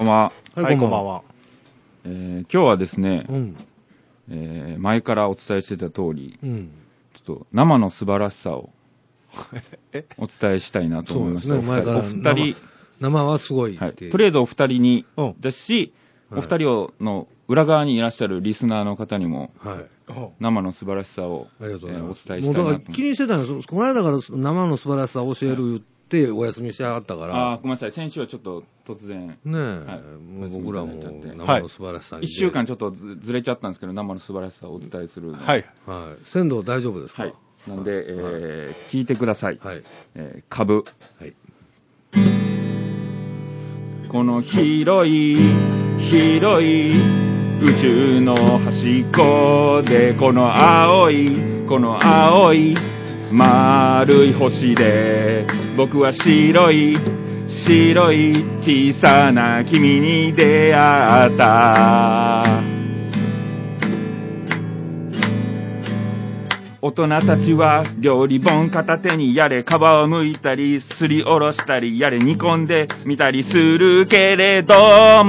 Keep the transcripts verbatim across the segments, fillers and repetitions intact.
こんばんは。 はい、こんばんは。 えー、今日はですね、 うんえー、前からお伝えしてた通り、 うん、 ちょっと生の素晴らしさをお伝えしたいなと思いました。 そうですね、前からお二人、 生はすごいって、 はい、とりあえずお二人にですし、 うん、 お二人をの裏側にいらっしゃるリスナーの方にも、 はい、 生の素晴らしさを、 ありがとうございます。 えー、お伝えしたいなと思もうだから気にしてたんです。この間から生の素晴らしさを教える言ってお休みしてはったから。 ああ、ごめんなさい。先週はちょっと突然。 ねえ、はい、もう僕らも生の素晴らしさに、 はい。一週間ちょっとずずれちゃったんですけど、生の素晴らしさをお伝えする。 はい。はい。鮮度大丈夫ですか？ はい。なんで、えーはい、聞いてください。 はい。 えー、株。 はい。 この広い、広い宇宙の端っこで、この青い、この青い丸い星で、僕は白い、白い小さな君に出会った。大人たちは料理本片手にやれ皮を剥いたりすりおろしたりやれ煮込んでみたりするけれども、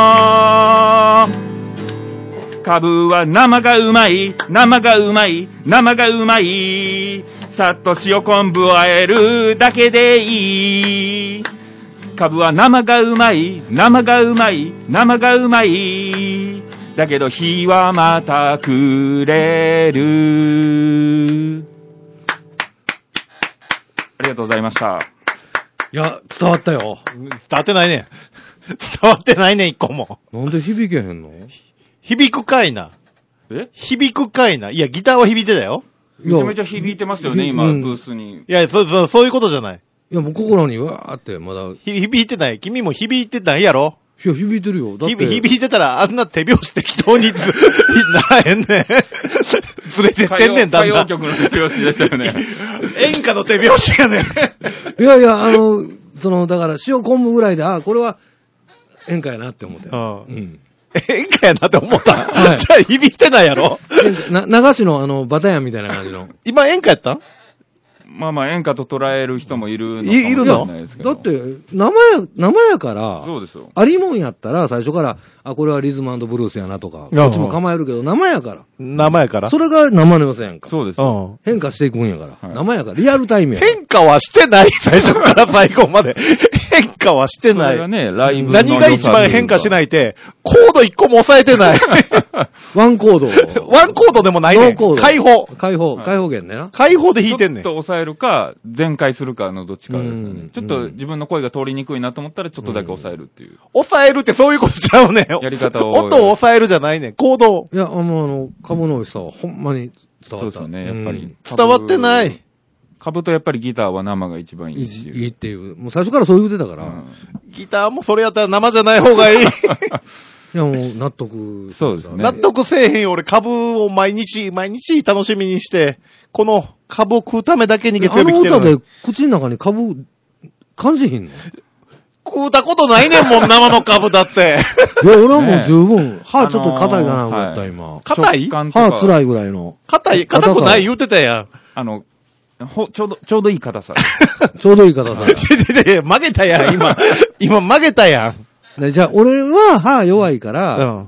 カブは生がうまい生がうまい生がうまい、さっと塩昆布を和えるだけでいい。カブは生がうまい生がうまい生がうまい、だけど日はまた暮れる。ありがとうございました。 いや、伝わったよ。 伝わってないねん。伝わってないねん、一個も。 なんで響けへんの？ 響くかいな。 え？ 響くかいな。いや、ギターは響いてたよ。 めちゃめちゃ響いてますよね、今、ブースに。 いや、そう、そう、そういうことじゃない。 いや、もう心にわーってまだ。 響いてない。君も響いてないやろ。 いや、響いてるよ。だって。 響いてたら、あんな手拍子適当にならへんねん。連れてってんねん、だんだん。 歌謡曲の手拍子でしたよね。 演歌の手拍子やねん。 いやいや、あの、その、だから塩昆布ぐらいで、あ、これは演歌やなって思って。 うん。 うん。 演歌やなって思った。 はい、 じゃあ響いてないやろ。 な流しのあの、バタヤンみたいな感じの。 今演歌やったん？ まあまあ演歌と捉える人もいるのかもしれないですけど。 だって、生や、生やから、 そうですよ。 ありもんやったら最初から、あ、これはリズム&ブルースやなとか、こっちも構えるけど、生やから。 生やから。 それが生の良さやんか。 そうですよ。 変化していくんやから。 はい、 生やから、リアルタイムやから。 変化はしてない、最初から最後まで。変化はしてない。 それがね、ライブの何が一番変化しないって、コード一個も押さえてない。 ワンコード。 ワンコードでもないねん。開放。 開放、開放弦ねな。 開放で弾いてんねん。 ちょっと抑えるか、全開するかのどっちかですよね。ちょっと自分の声が通りにくいなと思ったら、ちょっとだけ抑えるっていう。 抑えるってそういうことちゃうねん。 やり方を。 音を抑えるじゃないねん。コードを。 いや、もうあの、株の美味しさはほんまに伝わった。 そうですよね、やっぱり。うん、 伝わってない。 株とやっぱりギターは生が一番いいっていう。 いいっていう。もう最初からそう言うてたから。うん、 ギターもそれやったら生じゃない方がいい。 いやもう納得。 そうですね。 納得せえへんよ。俺株を毎日、毎日楽しみにして、この株を食うためだけに月曜日来てるの。 あの歌で口の中に株感じひんの？ 食うたことないねんもん、生の株だって。 いや、俺はもう十分。歯ちょっと硬いかな、思った、今。 硬い？ 歯辛いぐらいの。 硬い、硬くない言うてたやん。 あの、ほ、ちょうど、ちょうどいい硬さ。 ちょうどいい硬さ。 ちょちょちょ、曲げたやん、今。今曲げたやん。 じゃあ、俺は歯弱いから、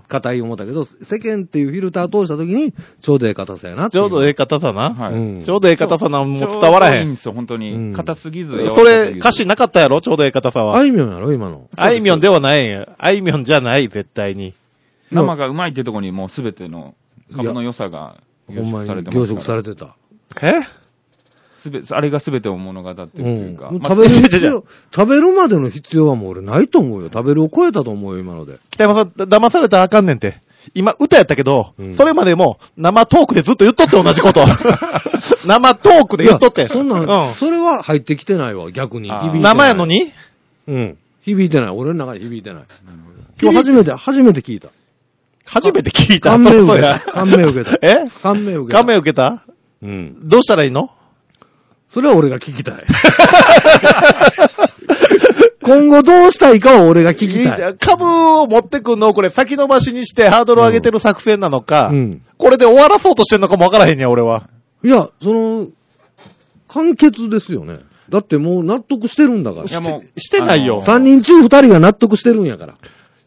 硬い思ったけど、世間っていうフィルター通したときに、ちょうどええ硬さやな。 ちょうどええ硬さな。 はい。 ちょうどええ硬さな、もう伝わらへん。 いいんですよ、本当に。硬すぎず。 それ、歌詞なかったやろ、ちょうどええ硬さは。 あいみょんやろ、今の。 あいみょんではないんや。あいみょんじゃない、絶対に。 生がうまいってとこにもうすべての株の良さが凝縮されてます。凝縮されてた。 え？ すべ、あれがすべてを物語ってるというか。 うんまあ、食べる必要、食べるまでの必要はもう俺ないと思うよ。食べるを超えたと思うよ、今ので。 北山さん、騙されたらあかんねんて。今、歌やったけど、うん、それまでも生トークでずっと言っとって同じこと。生トークで言っとって。 そんなん、うん、それは入ってきてないわ、逆に。響いてない。 生やのに？ うん。響いてない。俺の中に響いてない。今日初めて、初めて聞いた。 初めて聞いた。 感銘受けた。感銘受けた。 え？ 感銘受けた。 感銘受けた？ うん。 どうしたらいいの？ それは俺が聞きたい。今後どうしたいかは俺が聞きたい。 株を持ってくんのをこれ先延ばしにしてハードルを上げてる作戦なのか、 うん、 これで終わらそうとしてんのかもわからへんねや、俺は。 いや、その、完結ですよね。だってもう納得してるんだから。 いやもう、してないよ。 三人中二人が納得してるんやから。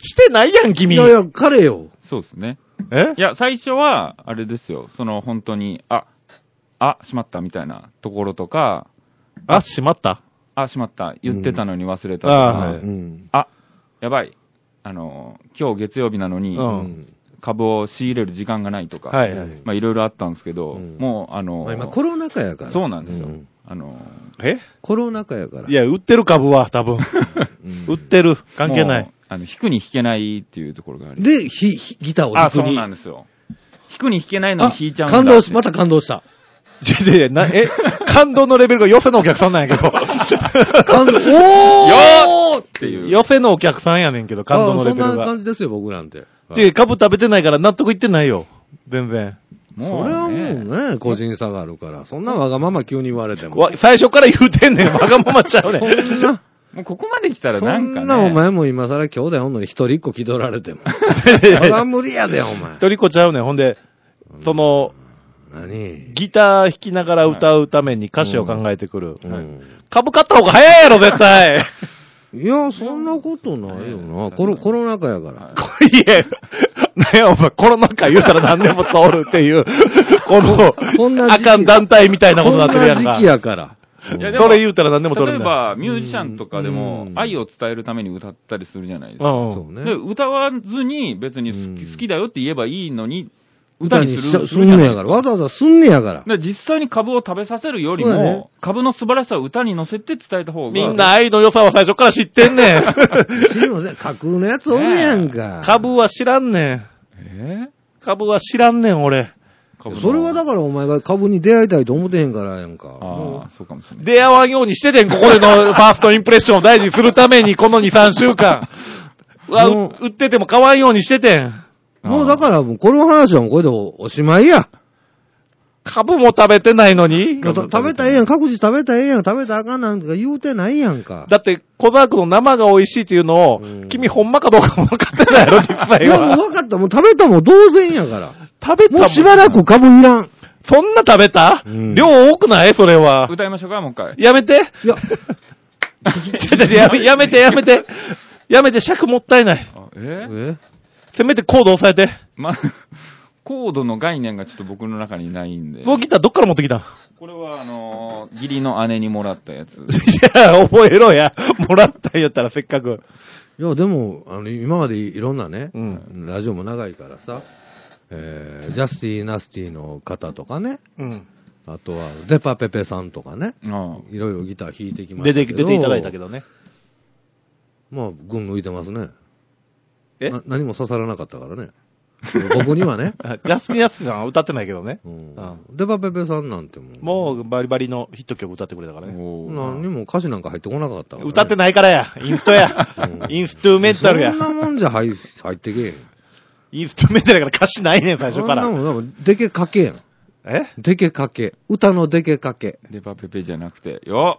してないやん、君。 いやいや、彼よ。 そうですね。 えいや、最初は、あれですよ。その、本当に、あ、あ、しまったみたいなところとか、 あ、しまったあ、しまった。言ってたのに忘れたとうんあか、 はいうん。 あ、やばい。あの、今日月曜日なのに、 うん株を仕入れる時間がないとか、 はいはい。 まあいろいろあったんですけど、 うんもう、あの、 まあ今コロナ禍やから。 そうなんですよ。 うんあの、 えコロナ禍やから。 いや、売ってる株は多分。 うん売ってる。関係ないもう。あの、弾くに弾けないっていうところがありで、ひ、ひギターをあ、そう弾くになんですよ。弾くに弾けないのにあ弾いちゃうんだ感動し、また感動した。 ちょちょな、え、感動のレベルが寄せのお客さんなんやけど。 感動、おーよーっていう。 寄せのお客さんやねんけど、感動のレベあそんなルが。 感じですよ、僕なんて。 ちょ、株食べてないから納得いってないよ。全然。 もそれはもうね、 ね、個人差があるから。そんなわがまま急に言われても。 わ最初から言うてんねん。わがままちゃうねん。 そんな、 もうここまで来たらそなんかね。 んなお前も今更兄弟おんのに一人一個気取られても。それは無理やで、お前。 一人っ子ちゃうねん。ほんで、その、 何ギター弾きながら歌うために歌詞を考えてくる。 うん株買った方が早いやろ、絶対。 いや、そんなことないよな。コロ、コロナ禍やから。 いや、なんやお前、コロナ禍言うたら何年も通るっていう、この、 こんな時期あかん団体みたいなことになってるやんかこんな時期。やから。 いやでもそれ言うたら何でも通るんだ。 例えば、ミュージシャンとかでもうん愛を伝えるために歌ったりするじゃないですか。 うん。 そうねで、。歌わずに別に好きうん好きだよって言えばいいのに、歌にする。 すんねやから。わざわざすんねやから。 で実際に株を食べさせるよりそうやねも、株の素晴らしさを歌に乗せて伝えた方が。 みんな愛の良さは最初から知ってんねん。 知りません。架空のやつおるやんか。 株は知らんねん。 え株は知らんねん、俺。 ー株のそれはだからお前が株に出会いたいと思ってへんからやんか。 ああ、そうかもしれない。 出会わんようにしててん、ここでのファーストインプレッションを大事にするために、このに、さんしゅうかん。うわ、 もうう売ってても買わんようにしててん。 もうだからもうこの話はもうこれで お, おしまいや。 株も食べてないのに。 た食べたらええやん。各自食べたらええやん。食べたらあかんなんとか言うてないやんか。 だって、小沢区の生が美味しいっていうのを、 うん君ほんまかどうかも分かってないやろ、実際いやもうは。 分かった。もう食べたもん同然やから。 食べたもうしばらく株いらん。 そんな食べた、 うん量多くないそれは。 歌いましょうか、もう一回。 やめて。 いや、 ちょちょやめ、やめて、やめて。やめて、尺もったいない。 あええせめてコード押さえて。 ま、コードの概念がちょっと僕の中にないんで。 そのギターどっから持ってきたんこれは、あのー、義理の姉にもらったやつ。 いや、覚えろや。もらったんやったらせっかく。 いや、でも、あの、今までいろんなね、 うん。 ラジオも長いからさ、えー、ジャスティ・ナスティの方とかね、 うん。 あとは、デパペペさんとかね、 あいろいろギター弾いてきまし出て、 たけど。 出ていただいたけどね。 まあ、群抜いてますね。 えな何も刺さらなかったからね。僕にはね。 あジャスミン・ヤスさんは歌ってないけどね。 うんうデパペペさんなんてもう、 もうバリバリのヒット曲歌ってくれたからあ。 ね。 おー何にも歌詞なんか入ってこなかったから、ね。 歌ってないからや。インストや。 うんインストゥメンタルやそん。なもんじゃ入入ってけえへん。 インストゥメンタルやから歌詞ないねん、最初から。 そんなもん、でもでけかけやん。 えでけかけ。歌のでけかけ。 デパペペじゃなくて、よ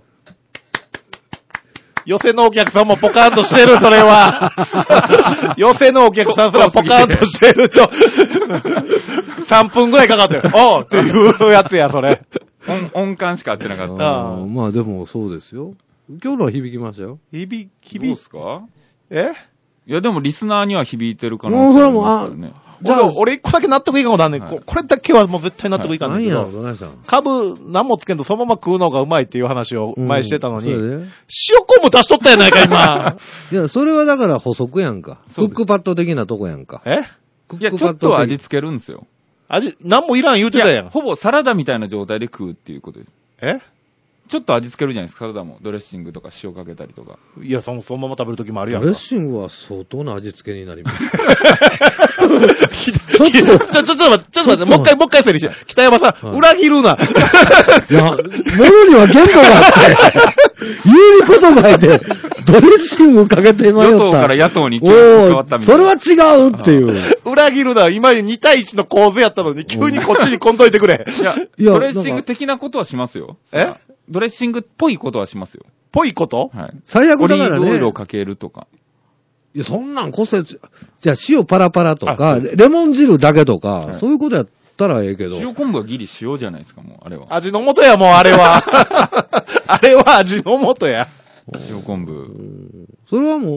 寄せのお客さんもポカーンとしてる、それは。寄せのお客さんすらポカーンとしてる。ちょ、さんぷんぐらいかかってる。おうっていうやつや、それ。 音、音感しか合ってなかった。 ああーまあでもそうですよ。今日のは響きましたよ。 響、 どう響すかえいや、でもリスナーには響いてるかな。 もうそれはもうあね。 じゃあ、俺一個だけ納得いかんことあんねん。 はいここれだけはもう絶対納得いかんねんけど。 何やろ、どないしたん株、何もつけんとそのまま食うのがうまいっていう話を前してたのに、 うんそうやで塩昆布出しとったやないか、今。 いや、それはだから補足やんか。クそうですックパッド的なとこやんか。 えクッいや、ちょっクパッド的と味付けるんですよ。 味、何もいらん言うてたやん。 ほぼサラダみたいな状態で食うっていうことです。 えちょっと味付けるじゃないですか、サラダも。ドレッシングとか塩かけたりとか。 いや、その、そのまま食べるときもあるやんか。 ドレッシングは相当な味付けになります。 ちょ、ちょ、ちょっと待って、ちょっと待って、もう一回、もう一回整理して。北山さん、 はい裏切るな。 いや、ものには限度があって、言うにことがいて、ドレッシングかけて迷った。 与党から野党にお変わったーみたいな。 それは違うっていう。 裏切るな。今に対いちの構図やったのに、急にこっちにこんといてくれ。 いや、 いやドレッシング的なことはしますよ。 えドレッシングっぽいことはしますよ。 ぽいことはい。 最悪オリだからねーブオイルを。かけるとか。 いや、そんなんこそ、じゃあ塩パラパラとあか、レモン汁だけとか、 はいそういうことやったらええけど。 塩昆布はギリ塩じゃないですか、もう、あれは。 味の素や、もう、あれは。あれは味の素や。 塩昆布。 うんそれはもう、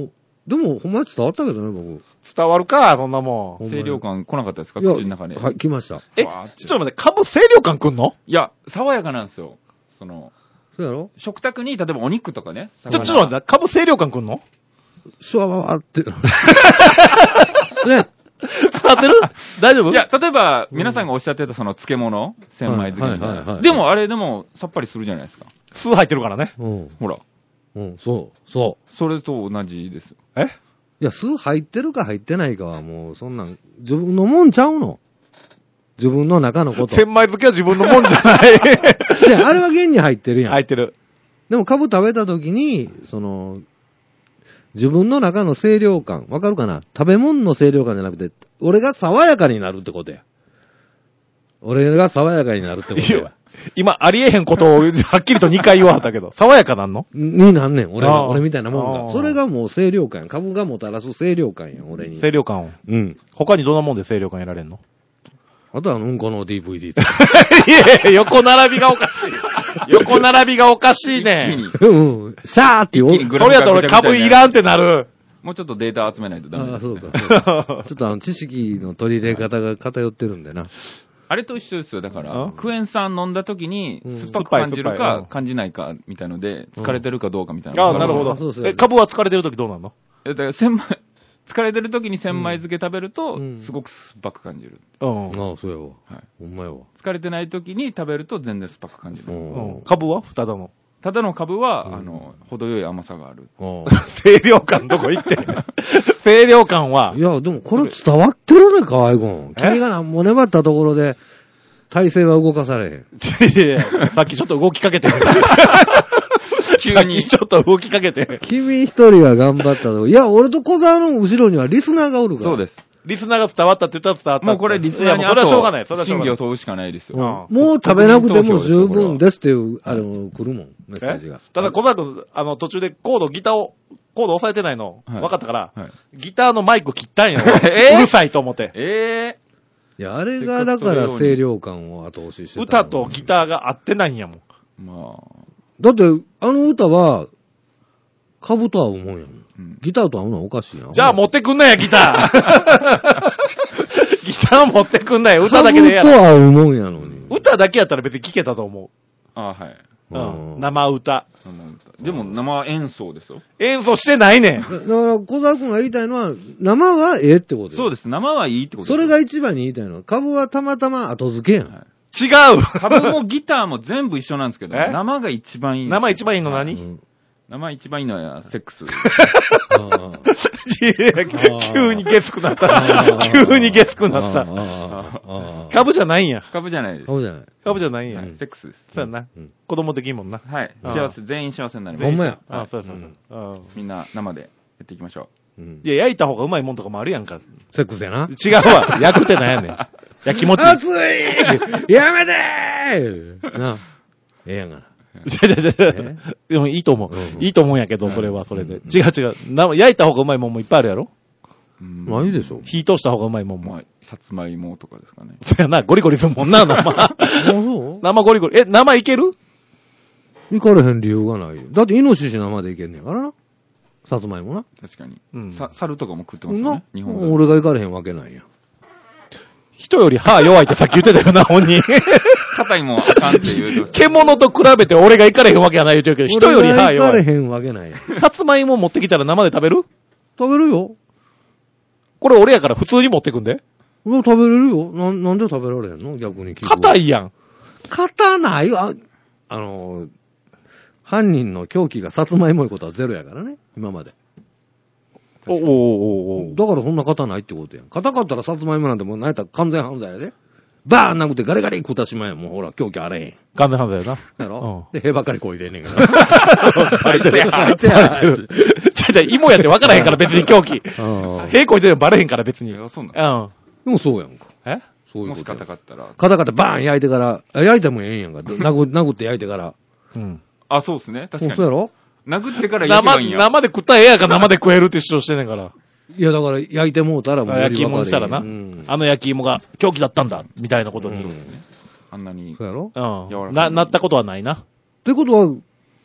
でも、ほんまに伝わったけどね、僕。 伝わるか、そんなもん。 清涼感来なかったですか、 いや口の中で。 はい、来ました。 え、ちょっと待って、株清涼感くんの？ いや、爽やかなんですよ。その、 そうやろ？ 食卓に、例えばお肉とかね。 ちょ、ちょっと待って、株清涼感くんの？ シュワワワって。ね。 伝わってる？大丈夫？ いや、例えば、皆さんがおっしゃってたその漬物、千枚漬けみたいな。 はいはいはいはいでも、あれでも、さっぱりするじゃないですか。 酢入ってるからね。 うん。 ほら。 うん、そう、そう。 それと同じです。 え？ いや、酢入ってるか入ってないかはもう、そんなん、自分のもんちゃうの。自分の中のこと。 千枚漬けは自分のもんじゃない。 で、あれは現に入ってるやん。 入ってる。 でも、株食べた時に、その、自分の中の清涼感、わかるかな？食べ物の清涼感じゃなくて、俺が爽やかになるってことや。俺が爽やかになるってことや。 今、ありえへんことをはっきりとにかい言わはったけど、爽やかなんの？ になんねん、俺は。 あー俺みたいなもんあーが。それがもう清涼感や。株がもたらす清涼感や、俺に。 清涼感を。 うん。 他にどんなもんで清涼感得られんの？ あとは、うんこの ディーブイディーとか。 いやいや、横並びがおかしい。横並びがおかしいね。 うん。シャーって言おう。 一気にグラそれやったら俺株いらんってなる。 もうちょっとデータ集めないとダメああ、 です、ね。 そうか。ちょっとあの、知識の取り入れ方が偏ってるんでな。 あれと一緒ですよ。だからあ、 クエン酸飲んだ時に、 うん酸っぱく感じる酸っぱい酸っぱいかうん感じないかみたいので、疲れてるかどうかみたいな。 ああ、なるほどあそうそう。 え、株は疲れてる時どうなんの？ えだから千枚、疲れてる時に千枚漬け食べるとう、んすごく酸っぱく感じる。 うん。 ああ、そうやわ。 はい。 ほんまやわ。 疲れてない時に食べると全然酸っぱく感じうる。 うん。株はただの。 ただの株は、 うんあの、程よい甘さがある。 あ清涼感どこ行ってん清涼感はあ。い、や、でもこれ伝わってるね、河合君。 え君がなんも粘ったところで、体勢は動かされへん。 いやいやさっきちょっと動きかけて。 急さっにき。ちょっと動きかけて。 君一人は頑張ったところ。いや、俺と小沢の後ろにはリスナーがおるから。 そうです。 リスナーが伝わったって言ったら伝わった。 もうこれリスナーにいやもうそれはしょうがない。それはしょうがない。 審議を問うしかないですうんよ。 もう食べなくても十分ですっていう、あの、来るもん、メッセージが。 ただ、小沢君、あの、途中でコード、ギターを、コード押さえてないの、 はい分かったから、 はい。 ギターのマイク切ったんよ。 えーうるさいと思って。 えいや、あれがだから清涼感を後押ししてた。 歌とギターが合ってないんやもん。 えまあ、 だって、あの歌は、株と合うもんやもん。 うん。 ギターと合うのはおかしいやん。 じゃあ持ってくんなや、ギター。ギター持ってくんなや、歌だけでやる。 株と合うもんやのに。 歌だけやったら別に聴けたと思あはい。 う。うん。 うん生歌。 生歌でも生演奏ですよ。 演奏してないねん。 だだから、小沢君が言いたいのは、生はええってことでそうです。生はいいってことです。 それが一番に言いたいのは、株はたまたま後付けやん。 はい違う。 株もギターも全部一緒なんですけど、 え生が一番いい。 生一番いいの何、 うん生一番いいのはセックス。 あいやー急にゲスくなったあ。ー急にゲスくなった。 あーあー株じゃないんや。 株じゃないです。 そうじゃない。 株じゃないんや。 はいセックスです。 そうやんなうん。 子供できんもんな。 はい。 あー幸せ、全員幸せになります。 ほんまや。 あ、 はいそうそうそう。うんみんな生でやっていきましょうんいや、焼いた方がうまいもんとかもあるやんか。 セックスやな。 違うわ。焼くってなんやねん。いや、気持ちいい。 熱いやめてーなあ。ええやんがな。 違う違う違う。でもいいと思う。 うんいいと思うんやけど、それはそれで。違う違う。な焼いた方がうまいもんもいっぱいあるやろ？ う。うんまあいいでしょ。 火通した方がうまいもんも。 まあ、さつまいもとかですかね。 そうやな、ゴリゴリするもんな、生。 あ、そう生ゴリゴリ。え、生いける？ 行かれへん理由がないよ。だってイノシシ生でいけんねんからな。さつまいもな。 確かに。 うんさ、猿とかも食ってますよなね。日本で。 俺が行かれへんわけないやん。 人より歯弱いってさっき言ってたよな、本人。 硬いもんあかんって言うてました。 獣と比べて俺が行かれへんわけはない言うてるけど、人より歯俺が行か弱い。 れへんわけないやん。 さつまいも持ってきたら生で食べる？ 食べるよ。 これ俺やから普通に持ってくんで。 俺食べれるよ。な、なんで食べられへんの逆に聞く。い。 硬いやん。 硬ないよ。あ、あのー、犯人の凶器がさつまいもいことはゼロやからね。今まで。 おおおおおだからそんな硬ないってことやん。硬かったらさつまいもなんてもう何やったら完全犯罪やで。バーンなくてガリガリ食ったしまえん。もうほら、凶器あれへん。 完全犯罪やな。 やろ、 うんで、へばっかりこいでんねんけど。 バレてるやん。バレてる。ちゃちゃ、芋やって分からへんから別に狂気。 あ平行いてるのバレへんから別に。うん。 いや、そうなんあ。でもそうやんか。 えもしそういうことや。 硬かったら。 カタカタバーン焼いてから、あ焼いてもええんやんか。殴殴って焼いてから。 うん。 あ、そうですね。確かに。 そうやろ殴ってから焼けば生、 いいんや。 生で食ったらええやんか生で食えるって主張してんねんから。 いや、だから焼いてもうたらもう焼き芋にしたらな。 うん。 あの焼き芋が狂気だったんだ、みたいなことに。 うんあんなに。 そうやろうん。 柔らかいな、なったことはないな。 ってことは、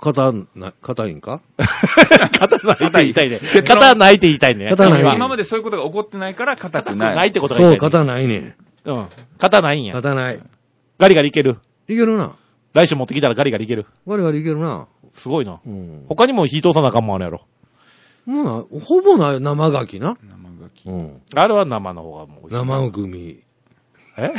肩な、硬いんか肩ないって言いたいね。肩ないって言いたいね。 肩ない今までそういうことが起こってないから硬くない。 ないってことがそう、 言いたい、ね。 肩ないね。 うん。肩ないんや。 肩ない。 ガリガリいける。 いけるな。 来週持ってきたらガリガリいける。 ガリガリいけるな。 すごいな。 うん。 他にも火通さなあかんもんあるやろ。 もうな、ほぼない生牡蠣な。 生牡蠣。 うん。 あれは生の方がもう美味しい。 生グミ。 え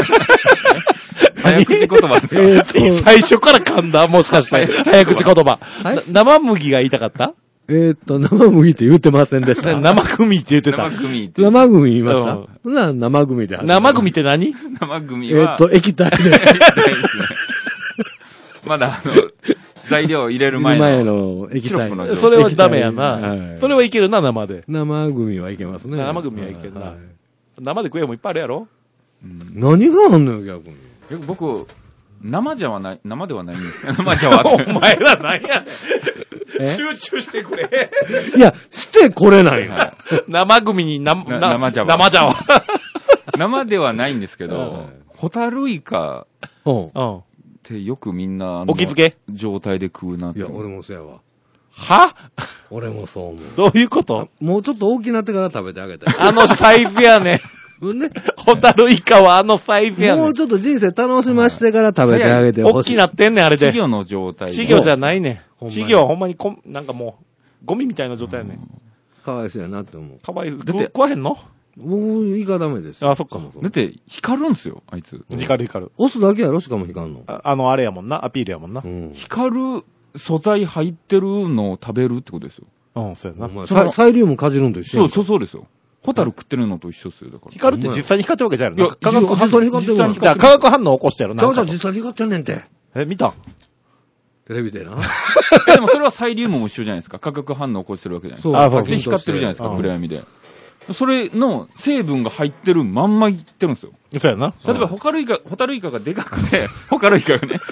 早口言葉ですか？ えーっと、 最初から噛んだもしかして。早口言葉。 はいな生麦が言いたかったえーっと、生麦って言ってませんでした。 生組って言ってた。 生組って。 生グミ言いましうんたほな、生グミで。 生組って何生組えは。 ーっと、液体です。 ですね。まだ、あの、材料入れる前の。 前の液体シロップの状態それはダメやな。 はいそれはいけるな、生で。 生グミはいけますね。 生グミはいけるなはい生で食えもいっぱいあるやろうん何があんのよ、逆に。 え僕、生じゃはない、生ではないんです。生じゃはお前らなんやねえん。集中してくれ。 いや、してこれないよ。 は生組にな、 なな生茶碗生茶碗。 生ではないんですけはどい、 ホタルイカうん。 うん。 ってよくみんな、あのお気づけ状態で食うなって。 いや、俺もそうやわ。 は俺もそう思う。 どういうこともうちょっと大きなってから食べてあげたい。 あのサイズやねん。 うんね。 ホタルイカはあのサイズやねん。 もうちょっと人生楽しましてから食べてあげてほしい。 大きなってんねん、あれで。 稚魚の状態で。 稚魚じゃないねん。 ほんまに稚魚はほんまにこん、なんかもう、ゴミみたいな状態やねん。 かわいそうやなって思う。 かわいい。 だって食食わへんの僕、イカダメですよ。 あ、そっか。 だって、光るんすよ、あいつ。 光る光る。 押すだけやろしかも光んの。 ああの、あれやもんな。アピールやもんなう。ん。 光る素材入ってるのを食べるってことですよ。 うん、そうやな。 お前そのササイリウムかじるんと一緒そう、 やんそうそうですよ。ホタル食ってるのと一緒っすよ、だから。 光るって実際に光ってるわけじゃないいやの化学反応。 実際に光ってるわ実際にじゃあ化学反応起こしてやろ、 ちゃうちゃう、 なんか実際に光ってんねんて。 え、見たテレビでな。 えでもそれはサイリウムも一緒じゃないですか。化学反応を起こしてるわけじゃないですそう。 あそうか。で、光ってるじゃないですか、 うん暗闇で。それの成分が入ってるまんまいってるんですよ。 そうやな。 例えば、ホタルイカ、ホタルイカがでかくて、ホタルイカがね。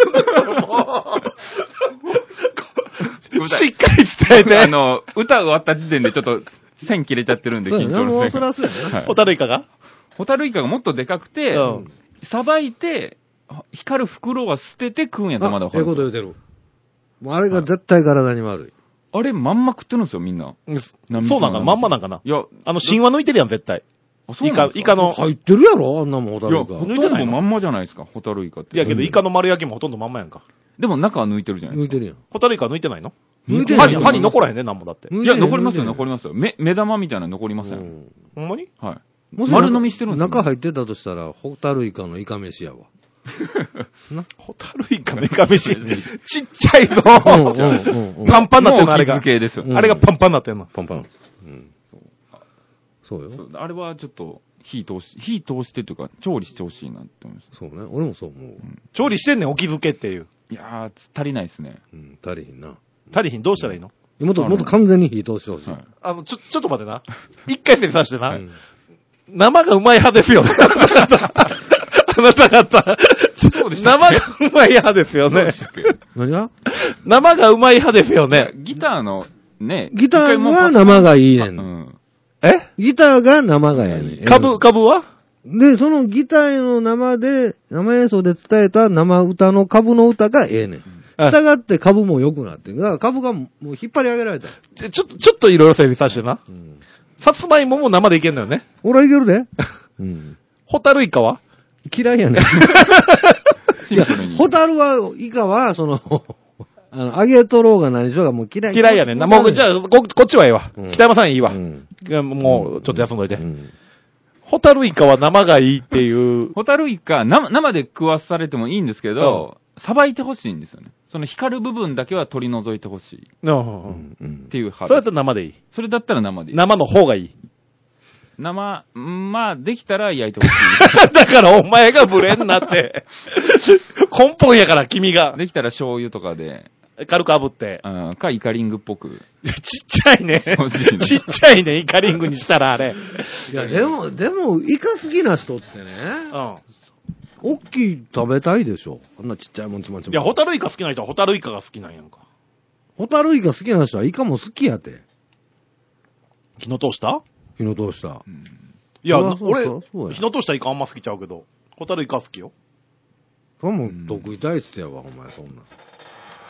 ごめんなさいしっかり伝えて。 あの、歌終わった時点でちょっと線切れちゃってるんで、 そうやな。もう緊張の線そらそうやな。 はいホタルイカがホタルイカがもっとでかくてうん、 さばいて、光る袋は捨てて食うんやったらまだわかええるんですよ。 こと言うてる。もうあれが絶対体に悪い。 あれまんま食ってるんですよ、みんな。 うんそうなんかなまんまなんかないや、 あの、神話抜いてるやん、絶対。 あそうイカ、 なんですかイカの、 入ってるやろあんなもん、ホタいや、 ルイカ。 ほとん抜いてないのどまんまじゃないですか、ホタルイカって。 いやけど、イカの丸焼きもほとんどまんまやんか。 でも中は抜いてるじゃないですか。 抜いてるやん。 ホタルイカ抜いてないの抜いて歯に、歯に残らへんね、なんもだって。 抜いや、残りますよ、残りりますよ。目、目玉みたいなの残りません。 ん。 ほんまにはい。 もし丸飲みしてるんですよ中入ってたとしたら、ホタルイカのイカ飯やわ。 ホタルイカのイカ飯。ちっちゃいうんの。 うんうんうん。 パンパンなってんの、あれがもう気づ。けですよ。 うんあれがパンパンなってんの。 パンパン。うん。そうよ。 そうあれはちょっと火通し、火通してというか、調理してほしいなって思いました。 そうね。俺もそう思う。 調理してんねん、お気づけっていう。 いやー、足りないですね。 うん。足りひんな。 足りひん、どうしたらいいのもっと、もっと完全に火通してほしい。 はい。 あの、ちょ、ちょっと待ってな。一回整理させてな。 うん生がうまい派ですよね。あなた方。 そうでした生がうまい派ですよねそうで。したっけ何が生がうまい派ですよね。 ギターの、ね。 ギター一回もうは生がいいね。 うんん。 えギターが生がやねん。 株、株はで、そのギターの生で、生演奏で伝えた生歌の株の歌がええねん。 あ従って株も良くなってん。だから株がもう引っ張り上げられた。 ちょちょっと、ちょっといろいろ整理させてな。 うん。 さつまいもも生でいけんのよね。 俺はいけるで。うん。 ホタルイカは嫌いやねん。 シンプルに。 ホタルは、イカは、その、あの、揚げとろうが何しようがもう嫌い。 嫌いやねんな。もう、じゃあ、こ、こっちはええわ。 うん北山さんいいわう。ん。 いやもう、ちょっと休んどいてう。ん。 ホタルイカは生がいいっていう。 ホタルイカ、生生で食わされてもいいんですけど、さばいてほしいんですよね。その光る部分だけは取り除いてほしいっうんうん。 ていう派それだっです。 たら生でいい。 それだったら生でいい。 生の方がいい。 生、んまあ、できたら焼いてほしだからお前がブレんなって。根本やから、君がい。。できたら醤油とかで、 軽く炙って。 うんかイカリングっぽく。 ちっちゃいね。 欲しいねちっちゃいね、イカリングにしたらあれ。 いや、でも、でも、イカ好きな人ってね、 うん。 大きい食べたいでしょ。こんなちっちゃいもんちまちま。 いや、ホタルイカ好きな人はホタルイカが好きなんやんか。 ホタルイカ好きな人はイカも好きやて。 火の通した火の通した。 うんいや、 そうそう俺そうそう、や火の通したイカあんま好きちゃうけど、ホタルイカ好きよ。 それも得意体質やわ、お前、そんな。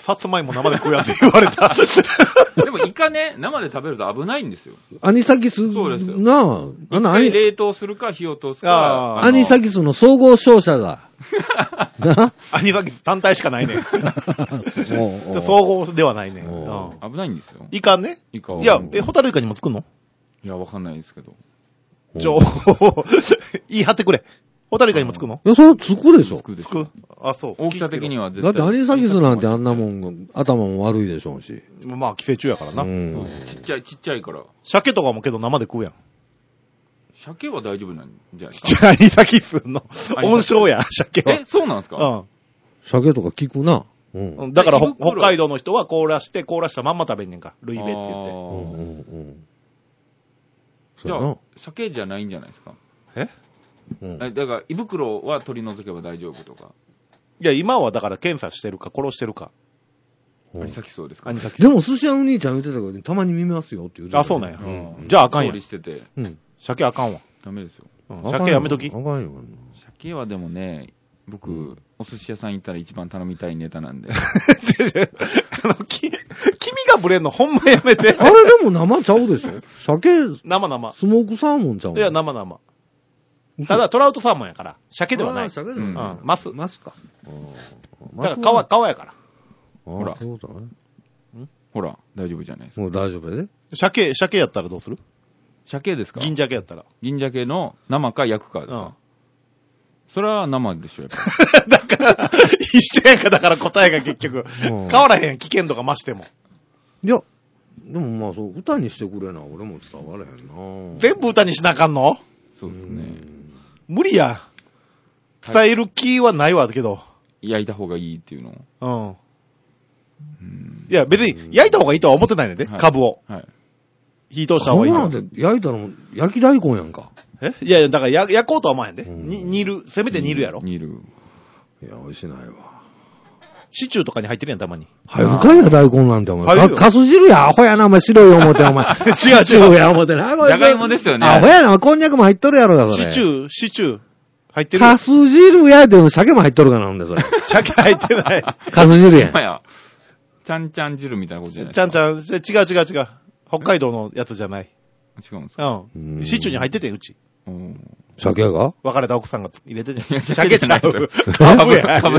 さつまいも生で食うやつ言われた。 でもイカね、生で食べると危ないんですよ。 アニサキスそうですよなあ。あの、アニ、 冷凍するか火を通すか。 あアニサキスの総合商社だ。なアニサキス単体しかないね。 おうおう総合ではないね。 おうん危ないんですよ。 イカね。 イカは。 いや、え、ホタルイカにもつくの？ いや、わかんないですけど。 ちょ、言い張ってくれ。ホタルイカにもつくの？ いや、それつくでしょつ。くでしょつく。あ、そう。 大きさ的には絶対。 だってアニサキスなんてあんなもん、頭も悪いでしょうし。 まあ、寄生虫やからな。 うん。 ちっちゃい、ちっちゃいから。 鮭とかもけど生で食うやん。 鮭は大丈夫なんじゃないですじゃあ、アニサキスの温床や、鮭か。 は。 え、そうなんですか？ 鮭とか効くな。う。 うんん。だから、ほ胃袋北海道の人は凍らして、凍らしたまんま食べんねんか。ルイベって言って。 うんうあーんうん。 じゃあそうやな。、 鮭じゃないんじゃないですか？ えうんえだから、胃袋は取り除けば大丈夫とか。 いや、今はだから検査してるか、殺してるか。 アニサキスそうですか？ アニサキス。 でも寿司屋の兄ちゃん言ってたけど、たまに見ますよって言ってた。 あ、そうなんや。 うんじゃああかんや調理してて、 うん。 鮭あかんわ。 ダメですよ。 うん鮭やめときあ。かんよ。 鮭はでもね、僕、お寿司屋さん行ったら一番頼みたいネタなんで。 あの、き、君がブレんのほんまやめて。 あれでも生ちゃうでしょ鮭、 生生。 スモークサーモンちゃうのいや、生生。ただ、トラウトサーモンやから。鮭ではない。 あー鮭でうんうん。マス。 マスか。 だから、皮、皮やから。 ほらそういうことね。 ほら、大丈夫じゃないですか。 もう大丈夫やで。 鮭、鮭やったらどうする？ 鮭ですか？ 銀鮭やったら。 銀鮭の生か焼くかですか？ うん。 それは生でしょ、やっぱだから、一緒やんか、だから答えが結局。 うん変わらへんやん、危険度が増しても。 いや、でもまあそう、歌にしてくれな、俺も伝われへんな。 全部歌にしなあかんの？ そうですね。 無理や。伝える気はないわけど。 焼いた方がいいっていうのを。 うん。 うんいや、別に焼いた方がいいとは思ってないねんで、 はい株を。 はい。 火通したそ方がいいのうなんて焼いたらもう焼き大根やんか。 えいやいや、だからや焼こうとは思わへんで。 うんに煮る。せめて煮るやろ。 煮る。 いや、美味しないわ。 シチューとかに入ってるやん、たまに。 入るかいや、大根なんて、お前。 入るよかかす汁や、アホやな、お前、白い思て、お前。 違う違うや、思てな。これじゃがいもですよねアホやな、こんにゃくも入っとるやろだ、それ。 シチュー、シチュー。入ってるかす汁や、でも鮭も入っとるかなんで、それ。 鮭入ってない。 かす汁やん今。や、ちゃんちゃん汁みたいなことじゃないちゃんちゃゃん、違う違う違う。北海道のやつじゃない。 違うんですか？ う。 うんんシチューに入っててん、うち。 うん鮭が別れた奥さんが入れててん。 いや鮭ちゃう。 か株や。 株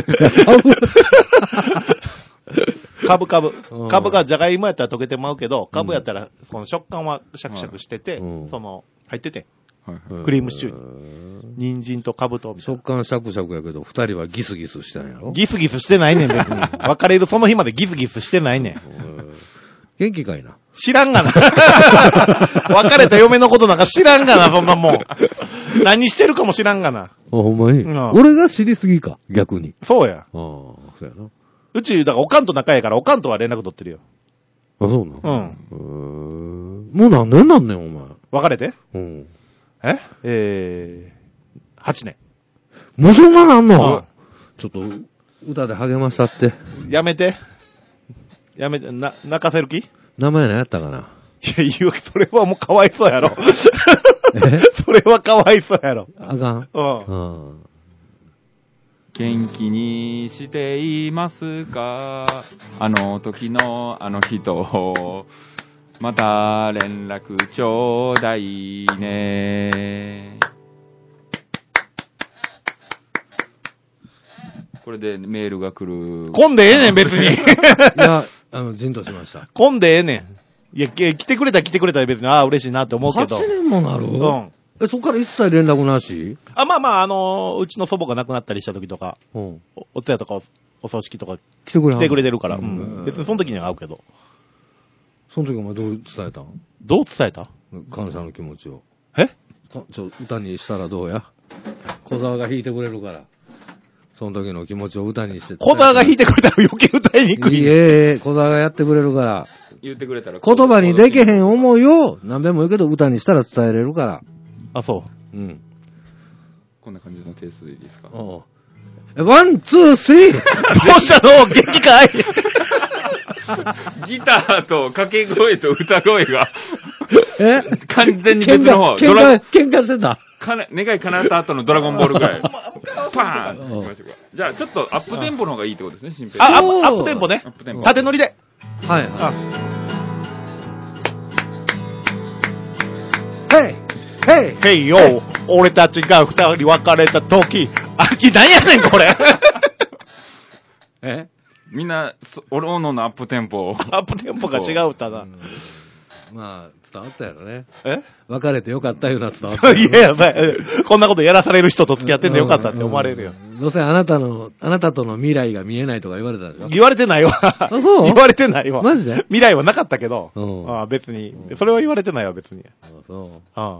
株株うん。 株がじゃがいもやったら溶けてまうけど、株やったら、その食感はシャクシャクしててうん、 その、入っててん。 はいはいクリームシチューー人参と株とみたいな。 食感シャクシャクやけど、二人はギスギスしたんやろギスギスしてないねん、別に。別れるその日までギスギスしてないねん。 うん元気かいな。 知らんがな。別れた嫁のことなんか知らんがな、そんなもん。何してるかも知らんがな。 あ、ほんまに。 うん俺が知りすぎか、逆に。 そうや。 ああ、そうやな。 うち、だからおかんと仲やから、おかんとは連絡取ってるよ。 あ、そうなのうん。 うーん。もう何年なんねん、お前。 別れてうん。 ええー、はちねもうそんななんん。 のちょっと、歌で励ましたって。 やめて。やめて、な、泣かせる気い名前何やったかなや、言う、それはもうかわいそうやろ。 えそれはかわいそうやろ。 あかんうん。 うん。 元気にしていますか？あの時のあの人、また連絡ちょうだいね。これでメールが来る。 混んでええねん、別に。 いや、あの、じんとしました。 混んでええねん。いや、来てくれたら来てくれたら別に、ああ、嬉しいなって思うけど。 はちねんもなるうん。 え、そっから一切連絡なしあ、まあまあ、あのーうちの祖母が亡くなったりした時とか、 うん。 お、お通夜とかお、お葬式とか来てくれはん来てくれてるから、ううんん。別にその時には会うけど。 その時お前どう伝えたんどう伝えた感謝の気持ちを。 えかちょ、歌にしたらどうや小沢が弾いてくれるから。その時の気持ちを歌にして。 小沢が弾いてくれたら余計歌いにくい。 いいええ、小沢がやってくれるから。 言ってくれたら。 言葉にできへん思いを何べも言うけど歌にしたら伝えれるから。 あ、そう。 うん。 こんな感じのテイストでいいですか？ おうえワン、ツー、スリーどうしたの元気かいギターと掛け声と歌声がえ完全に別喧嘩、 の方。 喧ドラ嘩、喧嘩してた。 かな願い叶った後のドラゴンボールぐらい。パーン。じゃあ、ちょっとアップテンポの方がいいってことですね、新平あ、 さん。 アップアップテンポね。 アップテンポ。 縦乗りで。 はい。 あヘイヘイへいよ、俺たちが二人別れた時、秋なんやねん、これ。えみんな、そおのおののアップテンポを。 アップテンポが違う歌だ。 まあ、伝わったやろね。 え別れてよかったいうのは伝わった。 いやいや、さこんなことやらされる人と付き合ってんでよかったって思われるよ。 うんどうせあなたの、あなたとの未来が見えないとか言われたでしょ。 言われてないわ。 あ、そう言われてないわ。 マジで未来はなかったけど、 うんあ別に。それは言われてないわ、別に。 あそう。 あまあ、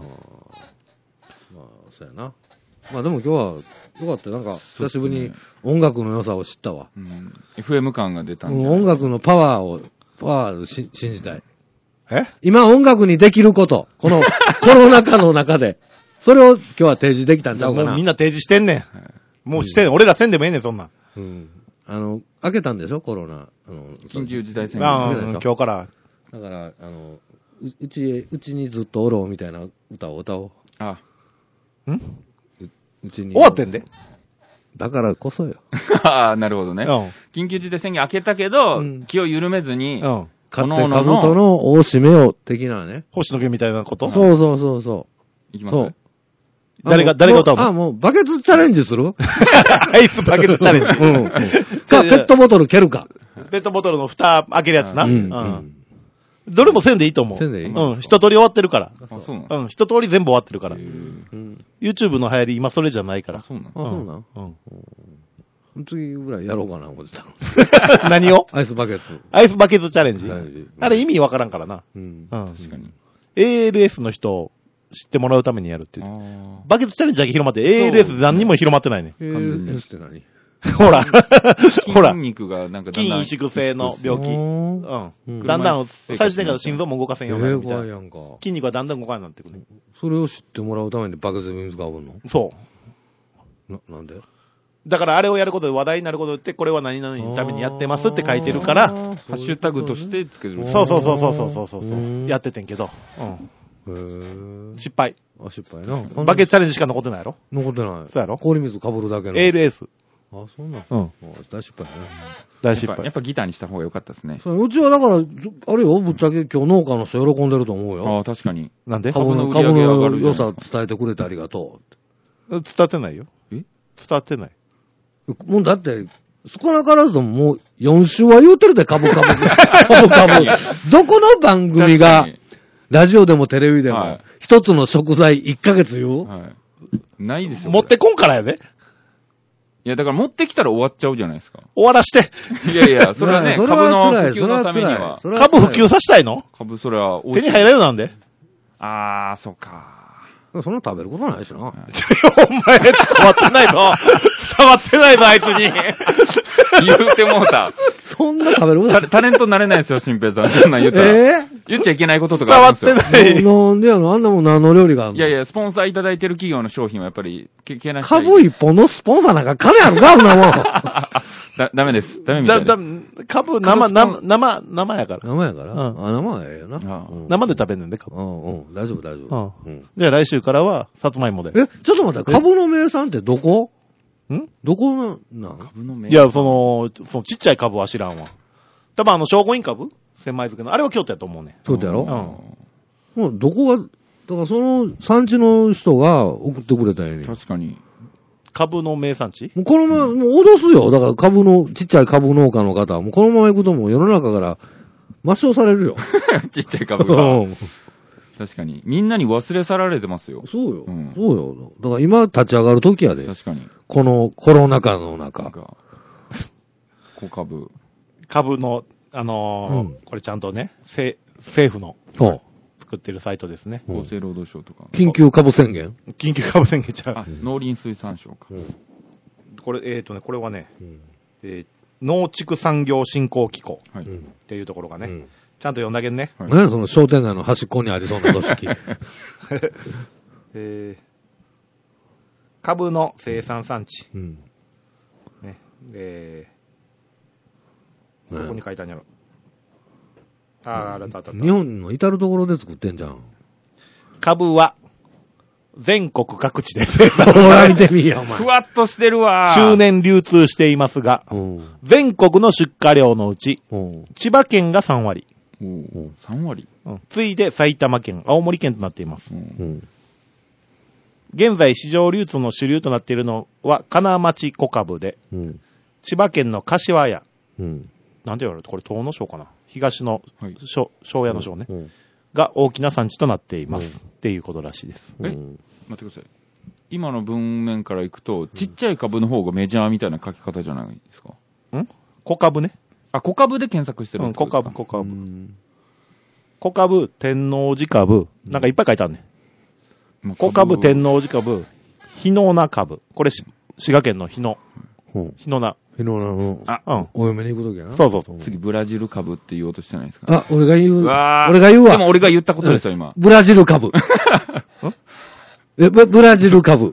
そうやな。まあでも今日は、よかったよ。なんか、久しぶりに音楽の良さを知ったわ。 うん、エフエム 感が出たんうんじゃない音楽のパワーを、パワーをし信じたい。 え今音楽にできること。このコロナ禍の中で。それを今日は提示できたんちゃうかな。 もうみんな提示してんねん。もうしてんねん。俺らせんでもええねん、そんなん。 うん。あの、開けたんでしょコロナ。あの緊急事態宣言。 ああ、 けたでしょ今日から。 だから、あの、ううちへ、うちにずっとおろうみたいな歌を歌おう。 あ、 んうちに。 終わってんで。 だからこそよ。 ああ、なるほどね。 うん。 緊急事態宣言明けたけど、 うん気を緩めずに、 うん。 買って各々の兜の大締めよう的なね。 星野源みたいなことそうそうそうそう。 いきますそう。 誰があも誰が歌うのあ、もう、バケツチャレンジするアイスバケツチャレンジ。 うん。うんか、ペットボトル蹴るか。 ペットボトルの蓋開けるやつな。 う。 うんん。どれもせんでいいと思う。 せんでいいうん。一通り終わってるから。 あ、そうなの、 うん。一通り全部終わってるからへ。ーうん。 YouTube の流行り、今それじゃないかあ、 ら。 そうなのあ、そうなんうん。 次ぐらいやろうかな、思ってたの。 何をアイスバケツ。 アイスバケツチャレンジはいあれ意味わからんからな。 うん。 うん。 確かに。 エーエルエス の人を知ってもらうためにやるってあいう。 あ。 バケツチャレンジだけ広まって、エーエルエス 何にも広まってないね。 えー、エスって何ほら。ほら筋。肉がなんかだん筋だん萎縮性の病気。 ううん。 うんだんだん、 車椅子生活最終的には心臓も動かせんえようになるー、 みたいな。 怖いやんか。 筋肉がだんだん動かなくなってくる。 それを知ってもらうためにバケツに水がぶんのそう。 な、なんでだからあれをやることで話題になることによって、これは何々のためにやってますって書いてるから、 あーハッシュタグとしてつける。 そうそうそうそうそうそうそううんやっててんけど、うへーん。失敗。 あ、失敗な。 バケツチャレンジしか残ってないやろ残ってない。 そうやろ氷水かぶるだけの。 エーエルエス。 あ、そうなん。 うん。 あ大失敗ね。 大失敗やっぱやっ。ぱギターにした方が良かったですね。 そううちはだから、あれよ、ぶっちゃけ今日農家の人喜んでると思うあよ。 あ、確かに。 なんで株の、 株の売り上げ上が株の良るじゃないさ伝えてくれてありがと伝わってないよ。 え伝わってない。 う。もうだって、少なからずとももうよん週は言うてるで、株株。株株。どこの番組が確か、 ラジオでもテレビでもはい、 一つの食材いっかげつ言う、 にはい。ないですよ。 持ってこんからやで。 いや、だから持ってきたら終わっちゃうじゃないですか。 終わらして。 いやいや、それはね、 それ株の辛い普及のためには。 それは辛い株普及させたいの株、それは、 手に入らんようなんで。 あー、そうか。 そんな食べることないしな。 お前、伝わってないぞ。伝わってないぞ、あいつに。 言うてもうた。 そんな食べることない。 タタレントになれないですよ、新平さん。そんなん言ったら。 え言っちゃいけないことと伝わっかあるんですよ。 てない。 なんでやろあんなもん何の料理があるのいやいや、スポンサーいただいてる企業の商品はやっぱり、け、けなしちゃい株一本のスポンサーなんか金あるか、そんなもん。 だ、ダメです。ダメみたいだ、 です。 だ、株、生、生、生、生やから。 生やから。 うんあ、生はええよな。 あうん生で食べんねんで、株。 うんうん。大丈夫、大丈夫。うんじゃあ来週からは、さつまいもで。 え、ちょっと待って、株の名産ってどこんどこな、なん株の名いや、その、そのちっちゃい株は知らんわ。多分あの、聖護院株千枚漬けの。あれは京都やと思うね。 そうだやろうんもうどこが、だからその産地の人が送ってくれたんやねん。も確かに。 株の名産地うこのまま、もう脅すよ。だから株の、ちっちゃい株農家の方は、もうこのまま行くともう世の中から抹消されるよ。 ちっちゃい株うが。 ん確かに。みんなに忘れ去られてますよ。 そうよ、 うんそうよ。だから今立ち上がる時やで。 確かに。 このコロナ禍のなん中。 か、小株。 株の、あのーうんこれちゃんとね、せ政府のそう。 作ってるサイトですね。 うん厚生労働省とか。 緊急株宣言。 緊急株宣言ちゃう。 あ、農林水産省か。 うんこれ、えっ、とね、これはね、 うんえー農畜産業振興機構はい。 うんっていうところがね、 うんちゃんと読んだけんね。 はい何やその商店街の端っこにありそうな組織。 えー株の生産産地。 うん。 ね。えーねここに書いてあるんやろ。あーあらたたた。 日本の至るところで作ってんじゃん。 株は、 全国各地で生産ほら見てみよ、お前ふ。わっとしてるわ。 周年流通していますが、 うん。 全国の出荷量のうち、 うん。 千葉県がさん割、 おーさん割。 うん次いで埼玉県、青森県となっています。 うんうん。 現在市場流通の主流となっているのは金町小株で、 うん。 千葉県の柏屋、 うん。 なんて言われるこれ東の省かな東のはい。 省、庄屋の省ね、 うん。 が大きな産地となっています。 うんっていうことらしいです。 えうん待ってください。今の文面からいくと、ちっちゃい株の方がメジャーみたいな書き方じゃないですか。 小株ね。 あ、小株で検索してるうん、 ってことですか小株、小株。 うん小株、天王寺株、なんかいっぱい書いてあるね。 まあ小株、天王寺株、日野名株。これし、滋賀県の日野、 うん。 日野名。 昨日の、 あうん。 お嫁に行くときやな。 そうそうそう。 次、ブラジル株って言おうとしてないですか。 あ、俺が言う。 うわー俺が言うわ。 でも俺が言ったことですよ、今。 ブラジル株。え、ブブラジル株。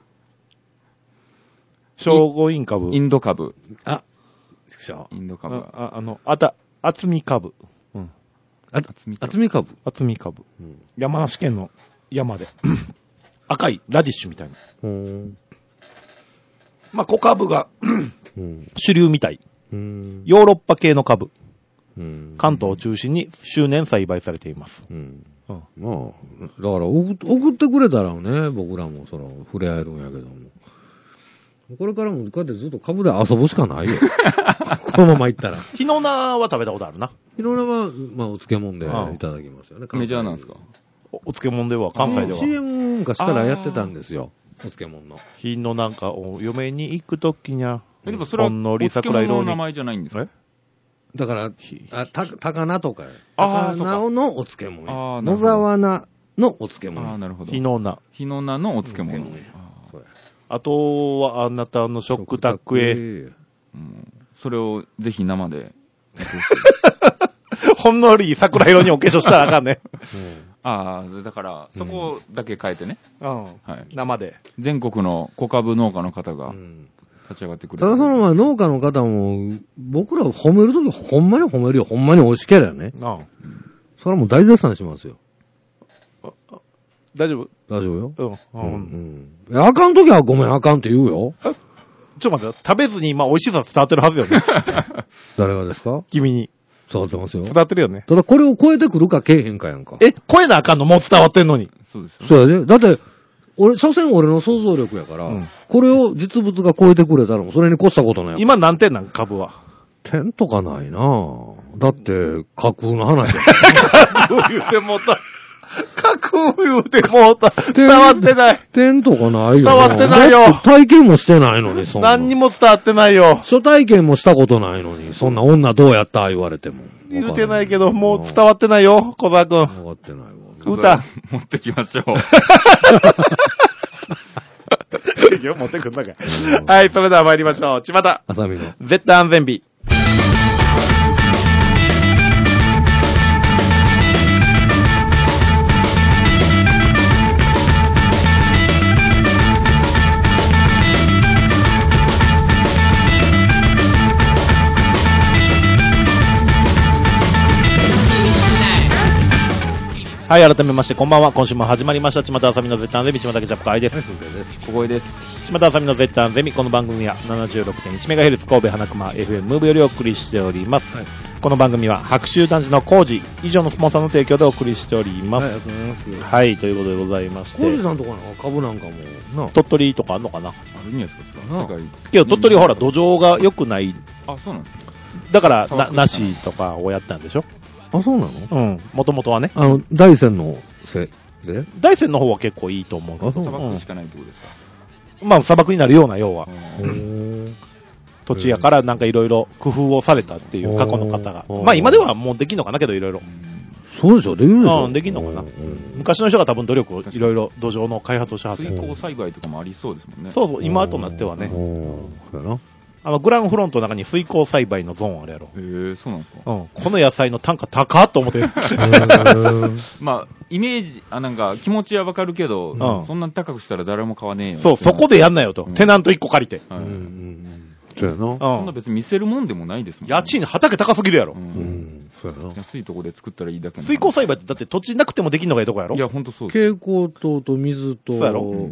正午院株。 インド株。 あ、ちくしょう。 インド株あは。 ああの、あた、厚み株。うん。 あ厚み株厚み株。 厚み株。 うん。 山梨県の山で。赤いラディッシュみたいな。 うん。 まあ、小株がうん。 主流みたい。 うん。 ヨーロッパ系の株。 うん。 関東を中心に周年栽培されています。 うん。 うん。 まあ、だから送っ送ってくれたらね、僕らもその、触れ合えるんやけども。これからもこうやってずっと株で遊ぶしかないよ。このまま行ったら。 日野菜は食べたことあるな。 いろんな、まあ、まあ、お漬物でうんいただきますよね。 メジャーなんですか。 おお漬物では、関西では。 シーエム 昔からやってたんですよ。お漬物の。 日野なんかお嫁に行くときにゃ。 えでもそれは、おほんのり漬桜色に物の名前じゃないんですか。 えだから、あ、た、高菜とかや。 あー高菜のお漬物や。 あーなるほど野沢菜のお漬ああ、 物。 なるほど。 日野菜。 日の名のお漬物。 お漬物あーそうや。 あとは、あなたの食卓へ。 うんそれをぜひ生で。 ほんのり桜色にお化粧したらあかんね。 ああ、だから、そこだけ変えてね。 うん。 はい。 生で。 全国の小株農家の方がうん立ち上がってくれただその、まあ、農家の方も、僕ら褒めるときほんまに褒めるよ。ほんまに美味しければね。 うん。 それはもう大絶賛しますよ。 大丈夫大丈夫よ。 うん。う。 うんん。いやあかんときはごめんあかんって言うよ。 ちょっと待って、食べずに今美味しさ伝わってるはずよね。 誰がですか君に。 伝わってますよ。 伝わってるよね。 ただこれを超えてくるかけえへんかやんか。 え、声なあかんのもう伝わってんのに。 そうですよ。 そうやで。だって、俺、所詮俺の想像力やから、 うんこれを実物が超えてくれたらもうそれに越したことない。 今何点なん株は。 点とかないなぁ。だって、架空の話や。 架空言うてもうた。架空言うてもうた。伝わってない。 点とかないよ。 伝わってないよだって体験もしてないのに、そんな。 何にも伝わってないよ。 初体験もしたことないのに、そんな女どうやった言われても。 言うてないけど、もう伝わってないよ、小沢くん。 分かってないわ。 歌。 持ってきましょう。 いいよ、持ってくんだから。はい、それでは参りましょう。ちまた、 あさみの。 絶対安全日。はい、改めまして、こんばんは。今週も始まりました。ちまたあさみの絶対安全日、ちまたけちゃぷかあいです。 そうです。 小声です。 ちまたあさみの絶対安全日、この番組は ななじゅうろくてんいちメガヘルツ 神戸花熊 エフエム ムーブよりお送りしております。 はいこの番組は白州男児の工事以上のスポンサーの提供でお送りしておりまはい、ありす。 がとうございます。 はい、ということでございましてコージ、さんとかなんか株なんかも、な。 鳥取とかあんのかなあるんじゃないですか、 ああ世界。 けど鳥取ほら土壌が良くない。 あ、そうなんですか。 だから、な、 砂漠なしとかをやったんでしょあ、そうなのうん。もともとはね。 あの、大山のせ、で大山の方は結構いいと思うけど。 あそう砂漠しかないってことですか。 まあ砂漠になるような要は。 うんおー土地やからなんかいろいろ工夫をされたっていう過去の方が。 おーまあ今ではもうできんのかなけどいろいろ。 そうでしょできるでしょうんできんのかなうん昔の人が多分努力をいろいろ土壌の開発をしはった水耕栽培とかもありそうですもんね。 そうそう、今となってはね。 おーそうやな。 あの、グランフロントの中に水耕栽培のゾーンあるやろ。 へえ、そうなんですか。 うん。この野菜の単価高っと思ってる。 へーまあ、イメージ、あ、なんか気持ちはわかるけど、 うんそんなに高くしたら誰も買わねえよ。 そう、そこでやんなよと。 うんテナントいっこ借りて。 はい。 うんうんうんそうやな。 う。 そんなん別に見せるもんでもないですもんね。 家賃畑高すぎるやろう。んそうやな。 安いとこで作ったらいいだけ水耕栽培ってだって土地なくてもできんのがいいとこやろ？ いや、ほんとそうです。 蛍光灯と水と、 そうやろうん、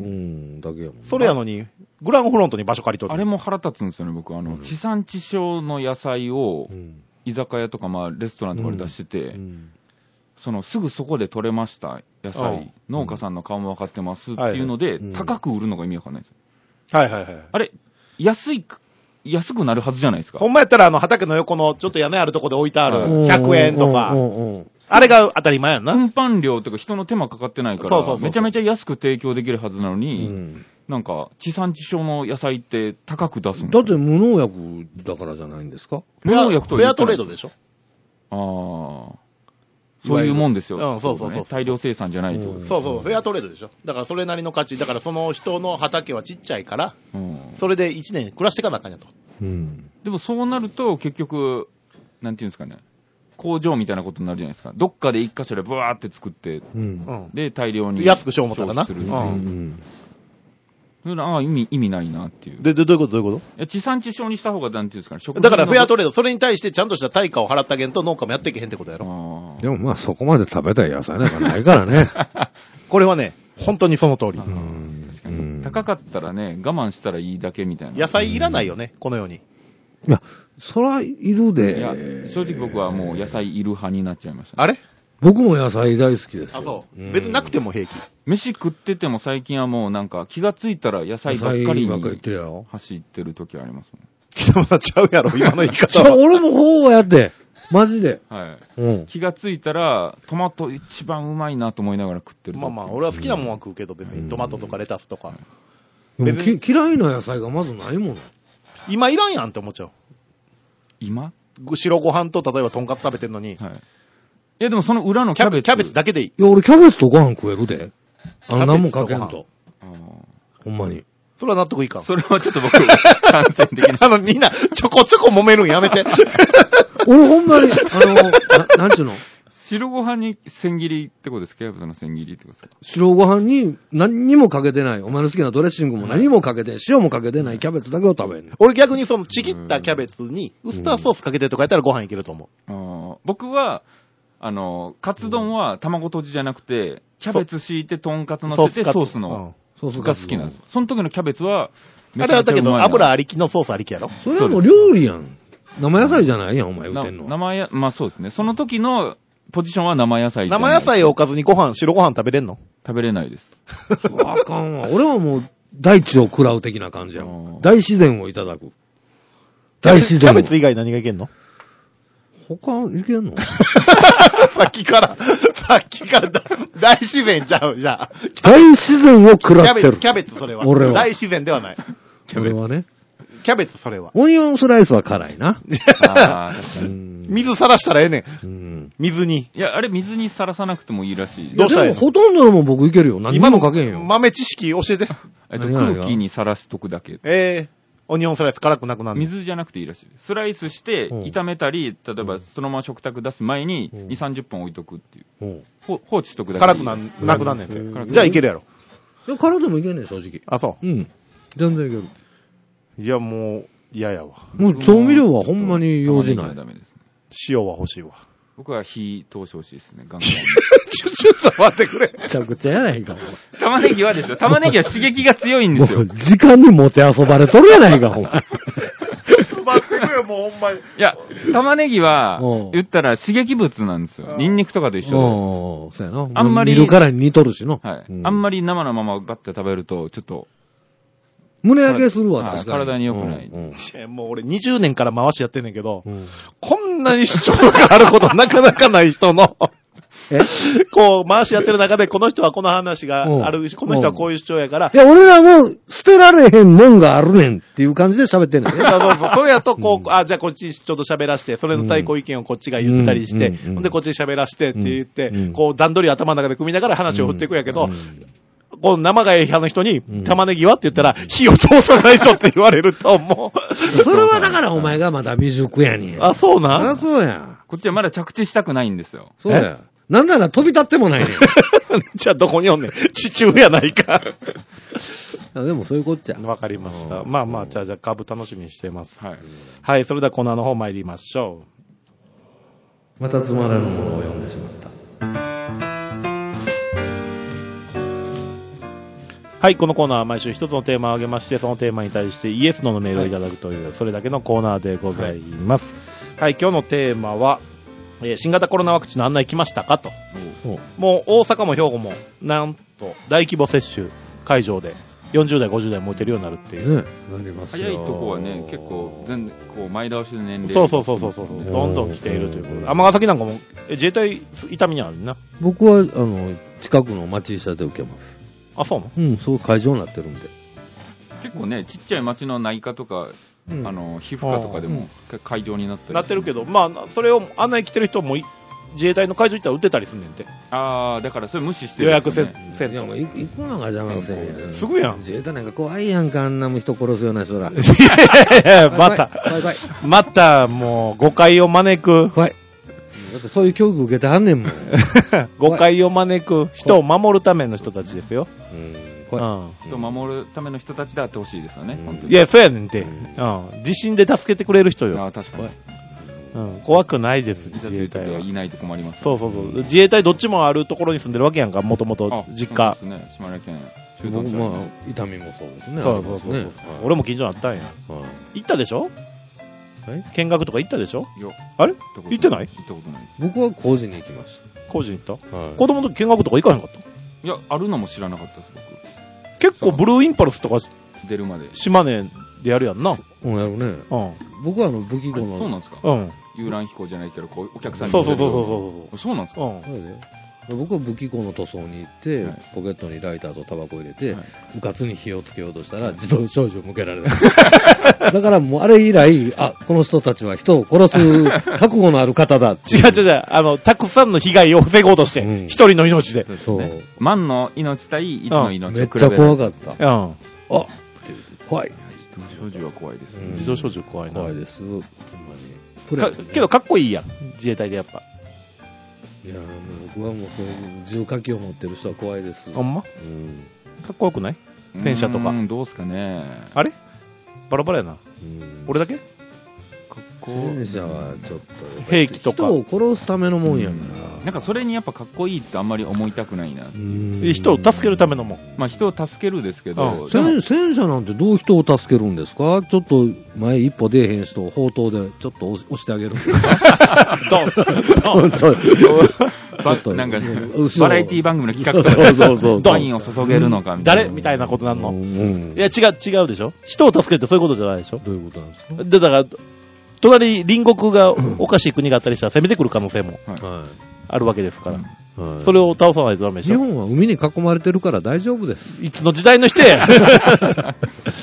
だけやもん。 それやのに、グランフロントに場所借りとる。 あれも腹立つんですよね、僕。あの、 うん地産地消の野菜をう、ん。 居酒屋とか、まあ、レストランとかで出してて、 うん。 その、すぐそこで取れました野うん菜、農家さんの顔も分かってますっていうので、 うん高く売るのが意味わかんないですよ。 はいはいはい。 あれ、安い、安くなるはずじゃないですか。 ほんまやったらあの畑の横のちょっと屋根あるとこで置いてあるはいひゃくえんとか、 うんうんうんあれが当たり前やんな。 運搬料とか人の手間かかってないから、 そうそうそうそうめちゃめちゃ安く提供できるはずなのうに、 ん。 なんか、地産地消の野菜って高く出すんですよ。 だって無農薬だからじゃないんですか？ 無農薬とは言フェアってないトレードでしょ？ ああ。そういうもんですよ。 うんそうそうそうね大量生産じゃないってことですそうそう、フェアトレードでしょ。だからそれなりの価値。だからその人の畑はちっちゃいから、 うんそれでいちねん暮らしていかなあかんやと。 うん。 でもそうなると、結局、なんていうんですかね、工場みたいなことになるじゃないですか。どっかで一箇所でブワーって作って、 うん。 うん。 で、大量に。 安くしよう思ったらな消費するううんん。 それああ、意味、意味ないなっていう。 で、で、どういうことどういうこいや地産地消にした方が、なんていうんですかね、食とだからフェアトレレード、それに対してちゃんとした対価を払ってあげんと農家もやっていけへんってことやろ。 あでもまあそこまで食べたい野菜なんかないからね。 これはね、本当にその通り。 うん確かに。高かったらね、我慢したらいいだけみたいな。 野菜いらないよね、この世に。 いや、そらいるで。 いや、正直僕はもう野菜いる派になっちゃいました、ね。 あれ僕も野菜大好きですよ。 あ、そう。 ん別になくても平気。 飯食ってても最近はもうなんか気がついたら野菜ばっかり野菜ばっかり言っにてるやろ。 走ってる時はありますもん。 北村ちゃうやろ、今の言いじ方ゃあは。 俺もほうやって。マジで。 はい。 うん。 気がついたら、トマト一番うまいなと思いながら食ってる時。 まあまあ、俺は好きなもんは食うけど、別にトマトとかレタスとか。 でも別にき嫌いな野菜がまずないもの。 今いらんやんって思っちゃう。 今白ご飯と例えばとんかつ食べてんのに、 はい。いやでもその裏のキャベツ。 キャベキャベツだけでいい。 いや、俺キャベツとご飯食えるで。あの、何もかけんキャベツと。 あーほんまに。 それは納得いいかん。 それはちょっと僕、感染的な。 あの、みんな、ちょこちょこ揉めるんやめて。 俺ほんまに、あの、ななんちゅうの白ご飯に千切りってことですか？キャベツの千切りってことですか？ 白ご飯に何にもかけてない。お前の好きなドレッシングも何もかけて、塩もかけてないキャベツだけを食べる。 俺逆にそのちぎったキャベツにウスターソースかけてとかやったらご飯いけると思う。 あー僕は、あの、カツ丼は卵とじじゃなくて、キャベツ敷いてとんかつ乗せてソースの、 ソースが好きなんです。その時のキャベツは、 うん。あれはだけど、 油油ありきのソースありきやろ。 それはもう料理やん。生野菜じゃないやん、お前言うてんの。 生や、まあそうですね。その時のポジションは生野菜じゃない。 生野菜をおかずにご飯、白ご飯食べれんの？ 食べれないです。 あかんわ。俺はもう、大地を食らう的な感じやもうんん。大自然をいただく。大自然を。 キャベツ以外何がいけんの？ 他、いけんのさっきから、さっきからだ大自然ちゃう、じゃあ。 大自然を食らってるキャベツ、。キャベツそれは。 俺は大自然ではない。 俺はね。 キャベツそれは。 オニオンスライスは辛いな。 あー確かにうん。 水さらしたらええねん。 うん。 水に。 いや、あれ水にさらさなくてもいいらしい。 どうしたらいいのいやでもほとんどのもん僕いけるよ。何に今のもかけんよ。 豆知識教えて。 えっと、 何が何が空気にさらしとくだけ。 えー、オニオンスライス辛くなくなるの。 水じゃなくていいらしいです。スライスして、 うん炒めたり、例えばそのまま食卓出す前に、 うんに、さんじゅっぷん置いとくっていう。 うん。 ほ放置しとくだけでいい。 辛くなんなくなんねんて。 うんじゃあいけるやろ。 いや、辛でもいけんねん、正直。 あ、そうん。全然いける。 う。いや、もう、嫌やわ。 もう調味料はほんまに用事ない玉ねぎは。ダメですね。 塩は欲しいわ。 僕は火通してほしいですね、ガンガン。 ちょ、ちょっと待ってくれ。 めちゃくちゃやないか、 玉ねぎはですよ。玉ねぎは刺激が強いんですよ。 もう、時間にもて遊ばれとるやないか、ほんま。 待ってくれよ、もうほんまに。 いや、玉ねぎはうん、 言ったら刺激物なんですよ。 うんニンニクとかと一緒うん、そうやな。 あんまり見るからに似とるしの。 で。はい。 うんあんまり生のままバッて食べると、ちょっと、 胸焼けするわ、 はい確かに。 体に良くないうんいやもう俺にじゅうねんから回しやってんねんけど、 うんこんなに主張があることなかなかない人の、 えこう、回しやってる中で、この人はこの話があるし、 うんこの人はこういう主張やからい、や、俺らも捨てられへんもんがあるねんっていう感じで喋ってんねんね。 そうそうそうそれやと、こう、 うんあ、じゃあこっちちょっと喋らして、それの対抗意見をこっちが言ったりして、 うんうんほんでこっち喋らしてって言って、 うんこう段取り頭の中で組みながら話を振っていくんやけど、 うんこう生がええ派の人に、 うん玉ねぎはって言ったら、火を通さないとって言われると思う。 それはだからお前がまだ未熟やねん。 あ、そうあなんそうや。 こっちはまだ着地したくないんですよ。 そうや。なんなら飛び立ってもないねん。 じゃあどこにおんねん。地中やないか。 あでもそういうこっちゃ。 わかりました。 うんまあまあ、じゃあ、じゃあ株楽しみにしてます。 はい。 はい、それではコーナーの方参りましょまたつまらぬものを読んでしまった。 はい、このコーナーは毎週一つのテーマを挙げまして、そのテーマに対してイエス・ノーのメールをいただくという、はい、それだけのコーナーでございます。はい、はい、今日のテーマは、えー、新型コロナワクチンの案内来ましたかと。もう大阪も兵庫も、なんと大規模接種会場でよんじゅう代、ごじゅう代も打てるようになるっていう。ね、 なりますよ。 早いとこはね、結構、全然、こう、前倒しの年齢、 そうそうそうそうそう、どんどん来ているということで。尼崎なんかも、自衛隊痛みにあるな。 僕は、あの、近くの町医者で受けます。 あ、そうなの？ うん、そう会場になってるんで。 結構ね、ちっちゃい町の内科とか、うん、あの、皮膚科とかでも会場になったり、ね、 なってるけど、まあ、それを案内来てる人も、自衛隊の会場行ったら打てたりすんねんて。 ああ、だからそれ無視してる、 ね、予約せん。 いや、もう行くのが邪魔せんやん。 すぐやん。 自衛隊なんか怖いやんか、あんなも人殺すような人ら。いやいや、また、また、もう、誤解を招く。 怖い。だってそういう教育受けてはんねんもん。 誤解を招く。人を守るための人たちですよ。 うん。怖い。うん、 人を守るための人たちであってほしいですよね。 うん、本当にいや、そうやねんて。うん。地震で助けてくれる人よ。 ああ、確かに。 うん、怖くないです、自衛隊は。 いないと困ります、ね。 そうそうそう。自衛隊どっちもあるところに住んでるわけやんか、もともと実家。 そうですね、島根県。 僕、まあ、痛みもそうですね。 そうそうそうそう、ね。俺も近所にあったんや。はい、行ったでしょ？はい、見学とか行ったでしょ？いや。あれ？行ってない？ 行ったことないです。 僕は工事に行きました。 工事に行った？はい、子供の時見学とか行かへんかった？ いや、あるのも知らなかったです、僕。 結構ブルーインパルスとか出るまで。 島根でやるやんな。 うん、やるね。うん。僕はあの武器庫の。 そうなんですか？ うん。 遊覧飛行じゃないけど、こうお客さんに。 そうそうそうそう。 そうなんですか？うん。 そうで。僕は武器庫の塗装に行って、はい、ポケットにライターとタバコ入れて、はい、うかつに火をつけようとしたら、自動小銃を向けられる。だからもうあれ以来、あ、この人たちは人を殺す覚悟のある方だ。 違う違う違う、あの、たくさんの被害を防ごうとして、一、うん、人の命で。 そう。 万の命対一の命を比べる、 うん、めっちゃ怖かった。 うん。あ、 怖い。 自動小銃は怖いです、ね。 自動小銃怖いな。 怖いです。ほんまに。けどかっこいいやん、自衛隊でやっぱ。 いやーもう僕はもうそういう銃火器を持ってる人は怖いです。 ほんま？うん。かっこよくない？戦車とか。 うん、どうすかね。 あれ？バラバラやな。うん。俺だけ？ 戦車はちょっと兵器とか人を殺すためのもんやから、 なんかそれにやっぱかっこいいってあんまり思いたくないな。 人を助けるためのもん。 まあ人を助けるですけど、 戦車なんてどう人を助けるんですか？ちょっと前一歩出えへん人を砲塔でちょっと押してあげるんですか？ ドンドンそうなんかバラエティ番組の企画とかでワインを注げるのかみたいな。 誰みたいなことなんの？いや違う違うでしょ。人を助けるってそういうことじゃないでしょ。 どういうことなんですか？ でだから隣、隣国がおかしい国があったりしたら攻めてくる可能性もあるわけですから。はい、それを倒さないとダメでしょ。 日本は海に囲まれてるから大丈夫です。 いつの時代の人や。はい。確か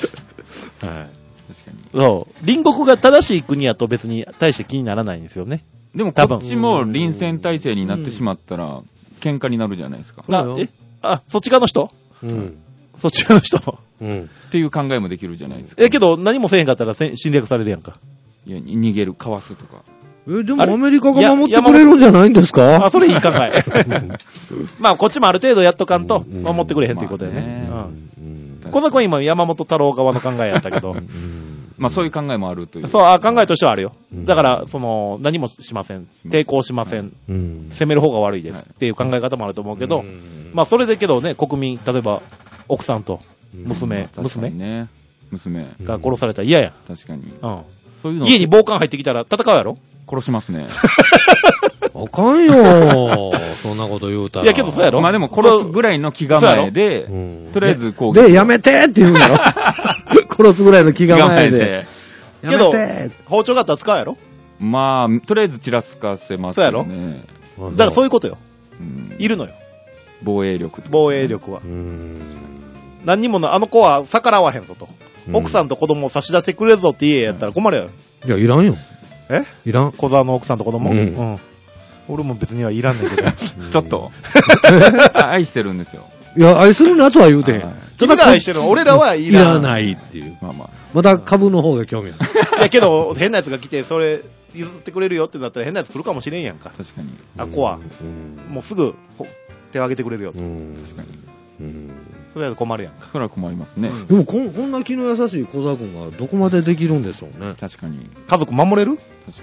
に。 そう。隣国が正しい国やと別に対して気にならないんですよね。 でもこっちも臨戦態勢になってしまったら、喧嘩になるじゃないですか。 あ、えあ、そっち側の人？ うん。 そっち側の人？ うん。 っていう考えもできるじゃないですか。 え、けど何もせえへんかったら侵略されるやんか。 いや、逃げる、かわすとか。 え、でもアメリカが守ってくれるんじゃないんですか？ あ、それいい考え。まあ、こっちもある程度やっとかんと、守ってくれへんっていうことだよね。まあね、うん。この子は今、山本太郎側の考えやったけど。 まあ、そういう考えもあるという。 そう、あ、考えとしてはあるよ。だから、その、何もしません。抵抗しません。うん、攻める方が悪いです。っていう考え方もあると思うけど、まあ、それでけどね、国民、例えば、奥さんと娘、娘ね。娘が殺されたら嫌や。 確かに。 うん。そういうの家に暴漢入ってきたら戦うやろ？ 殺しますね。 あかんよそんなこと言うたら。 いやけどそうやろ？ まあでも殺すぐらいの気構えで、とりあえずこう。 で、やめてって言うんやろ？殺すぐらいの気構えで。 けど、包丁があったら使うやろ？ まあ、とりあえずちらつかせますよね。 そうやろ？だからそういうことよ。いるのよ。 防衛力。 防衛力は。何にもな、あの子は逆らわへんぞと。奥さんと子供を差し出してくれるぞって家やったら困るやろ。 いや、いらんよ。 えいらん。 小沢の奥さんと子供、うん、うん。俺も別にはいらんねんけど。 ちょっと。愛してるんですよ。 いや、愛するなとは言うてへん。 君が愛してるの、俺らはいらん。 いらないっていう。 まあまあ。 また株の方が興味ある。 いやけど、変な奴が来て、それ、譲ってくれるよってなったら変な奴来るかもしれんやんか。 確かに。 あ、子は。もうすぐ、手を挙げてくれるよ。確かに。 うん。それは困るやんか。 それは困りますね。 でもこん、こんな気の優しい小沢君がどこまでできるんでしょうね。 確かに。 家族守れる？ 確かに。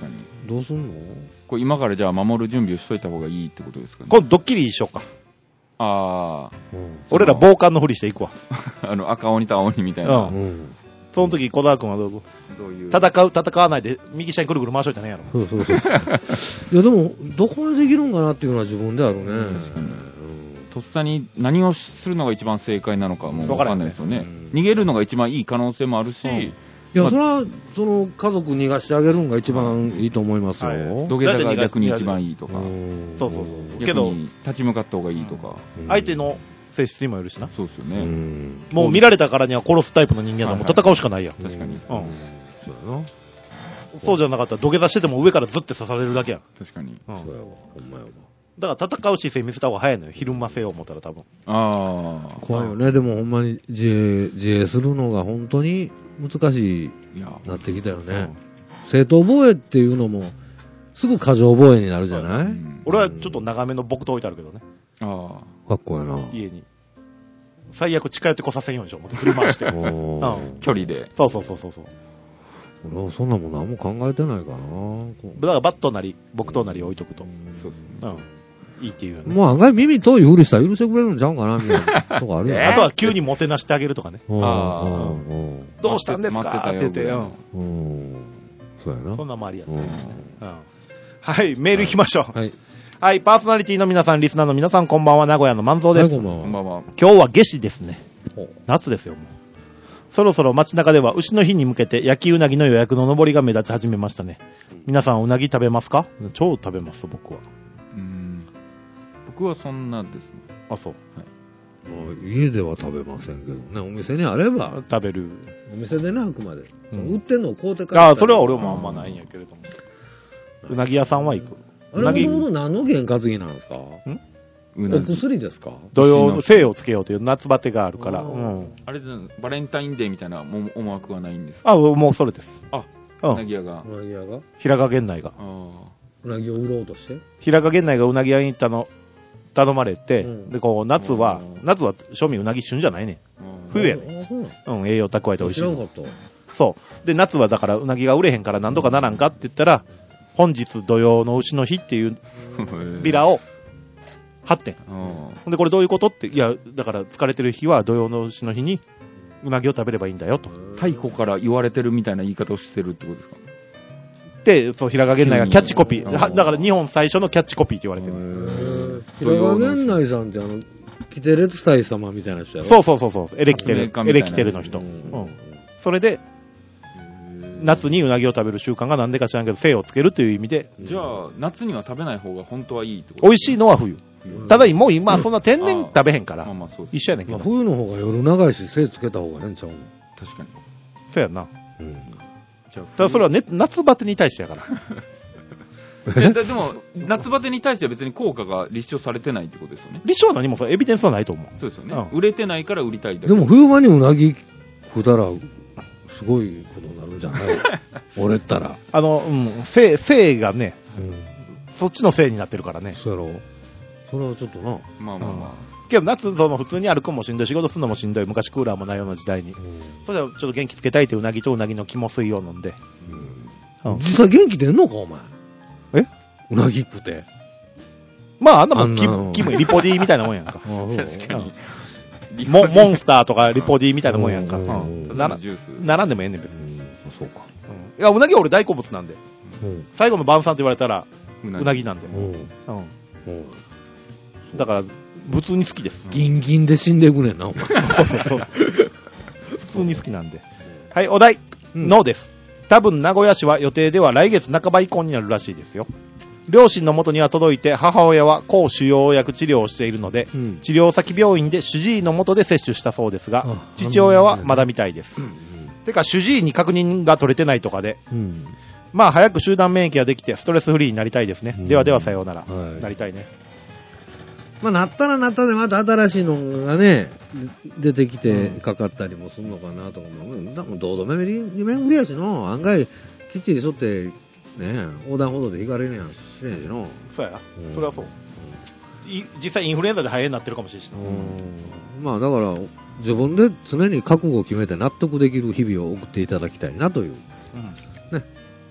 どうすんの？ これ今からじゃあ守る準備をしといた方がいいってことですかね。 今度ドッキリしようか。 ああ。 うん。 俺ら傍観のふりしていくわ。 あの、赤鬼と青鬼みたいな。 ううん。 その時、小沢君はどうどういう。 戦う、戦わないで、右下にくるくる回しといたねやろ。 そうそうそう。いや、でも、どこまでできるんかなっていうのは自分であるね。 うん確かにうんとっさに何をするのが一番正解なのかもわかんないですよね。 わからんねうん逃げるのが一番いい可能性もあるし、 うんいや、 まあそれは、その、家族逃がしてあげるのが一番いいと思いますよ。 はい土下座が逆に一番いいとか、 うんそうそうそうけど逆に立ち向かった方がいいとか、 うん相手の性質にもよるしな。 うそうですよね。 ん。 もう見られたからには殺すタイプの人間だもん、 はいはい戦うしかないやん。 確かにうんそうやな。 そうじゃなかったら土下座してても上からずって刺されるだけやん。 確かに。 うんそうやわ。ほんまやわ。 だから戦う姿勢見せた方が早いのよ。ひるませよう思ったら多分。 ああ。 怖いよね。でもほんまに自衛、自衛するのが本当に難しい、 いや、 なってきたよねうん。 正当防衛っていうのも、すぐ過剰防衛になるじゃない、 うん俺はちょっと長めの木刀置いてあるけどね。 あかっこやな。 家に。最悪近寄ってこさせんようにしよう思って振り回して。 おうんあ。 ー距離で。 そうそうそうそうそう。 俺はそんなもん何も考えてないかな。こだからバットなり木刀なり置いとくと。 そうですね。 うん。いいっていうよね。 うもう案外耳遠いふりしたら許してくれるんちゃうかなみたいなとこあるよね。 あとは急にもてなしてあげるとかね。 うんあうんどうしたんですか待って言ってて、うん。 たよぐらいのうん。そうやな。 そんな周りやった。 うんうん。はい、メール行きましょう。 はい。 はい、パーソナリティの皆さん、リスナーの皆さん、こんばんは、名古屋の万蔵です。 はい、こんばんは。 こんばんは。 今日は夏至ですね。 ほう夏ですよ、もう。そろそろ街中では牛の日に向けて焼きうなぎの予約の上りが目立ち始めましたね。皆さんうなぎ食べますか？超食べます、僕は。 うん。僕はそんなですね。 あ、そう。 まあ家では食べませんけどね、お店にあれば、 食べる。 お店でね、あくまで。 うん売ってんのを買うてから。 あ、それは俺もあんまないんやけれども。うなぎ屋さんは行く。 あれうなぎもともと何の験担ぎなんですか？おうなぎ薬ですか？ 土曜、精をつけようという夏バテがあるから。 あーうん。 あれでバレンタインデーみたいなも思惑はないんですか？ あ、もうそれです。 あ、 うん。 うなぎ屋が。 うなぎ屋が平賀源内が。 あうなぎを売ろうとして平賀源内がうなぎ屋に行ったの、頼まれて、 うんで、こう、夏はうん、 夏は正味うなぎ旬じゃないねあ。 冬やね。 あ、そうなんうん、栄養蓄えて美味しいの。 知らんかった。 そう。で、夏はだからうなぎが売れへんから何とかならんかって言ったら、本日土曜の牛の日っていうビラを。 を貼ってん。 あほんで、これどういうことって、いや、だから疲れてる日は土曜の牛の日にうなぎを食べればいいんだよと。 あ太古から言われてるみたいな言い方をしてるってことですか？ で、そう、平賀源内がキャッチコピー。 急にはだから日本最初のキャッチコピーって言われてる。 へへーー平川源内さんってあの、キテレツ大様みたいな人やろ。 そうそうそうそう。エレキテルメーカー、みたいなエレキテルの人。 ううんん。それで、夏にうなぎを食べる習慣がなんでか知らんけど、精をつけるという意味で、 じゃあ、夏には食べない方が本当はいいってこと美味しいのは冬。 うんただ、もう今、そんな天然食べへんから、 まあまあそうです。 一緒やねんけど。 まあ冬の方が夜長いし、精つけた方がええんちゃうの確かに。 そうやんな。 うん。 じゃあ、 ただそれは、ね、夏バテに対してやから。 いやででも、夏バテに対しては別に効果が立証されてないってことですよね。 立証は何もそうエビデンスはないと思う。 そうですよね。 うん売れてないから売りたいだけ。 でも冬場にうなぎ食うたら、すごいことになるんじゃない俺ったら。 あの、うん、性、性がね、 うん。 そっちの性になってるからね。 そうやろ。それはちょっとな。 まあまあまけど夏、その普通に歩くのもしんどい、仕事するのもしんどい、昔クーラーもないような時代に。それでちょっと元気つけたいってうなぎとうなぎの肝水を飲んで。うん実際元気出んのか、お前。 えうなぎ食って。 まあ、あんなもん、 あんなキム、キム、リポディみたいなもんやんか。 あそうあ。確かに。 モン、モンスターとかリポディみたいなもんやんか。 ううんん。なら、 ジュース。 並んでもええねん、別に。 うん、そうか。 うん。いや、うなぎは俺大好物なんで。 うん。 最後の晩餐って言われたら、 ううなぎなんで。 うん。 うん。 うん。 だから、普通に好きです。 ギンギンで死んでいくねんな、お前。 そうそうそう。普通に好きなんで。はい、お題。 うんノーです。多分名古屋市は予定では来月半ば以降になるらしいですよ。両親の元には届いて、母親は抗腫瘍薬治療をしているので、 うん。 治療先病院で主治医の元で接種したそうですがあ、 父親はまだみたいです。 うん。 てか、主治医に確認が取れてないとかで、 うん。 まあ早く集団免疫ができてストレスフリーになりたいですね。 うんではではさようなら。 はいなりたいね。 まあ、なったらなったでまた新しいのがね、出てきてうんかかったりもするのかなとかも、うん、だからどうどめ巡りやしの、案外きっちりしょって、ね、横断歩道で引かれるやんしねんしの。 そうやな。 うんそれはそう。い実際インフルエンザで肺炎になってるかもしれんしな。 うんまあだから、自分で常に覚悟を決めて納得できる日々を送っていただきたいなという、 うん。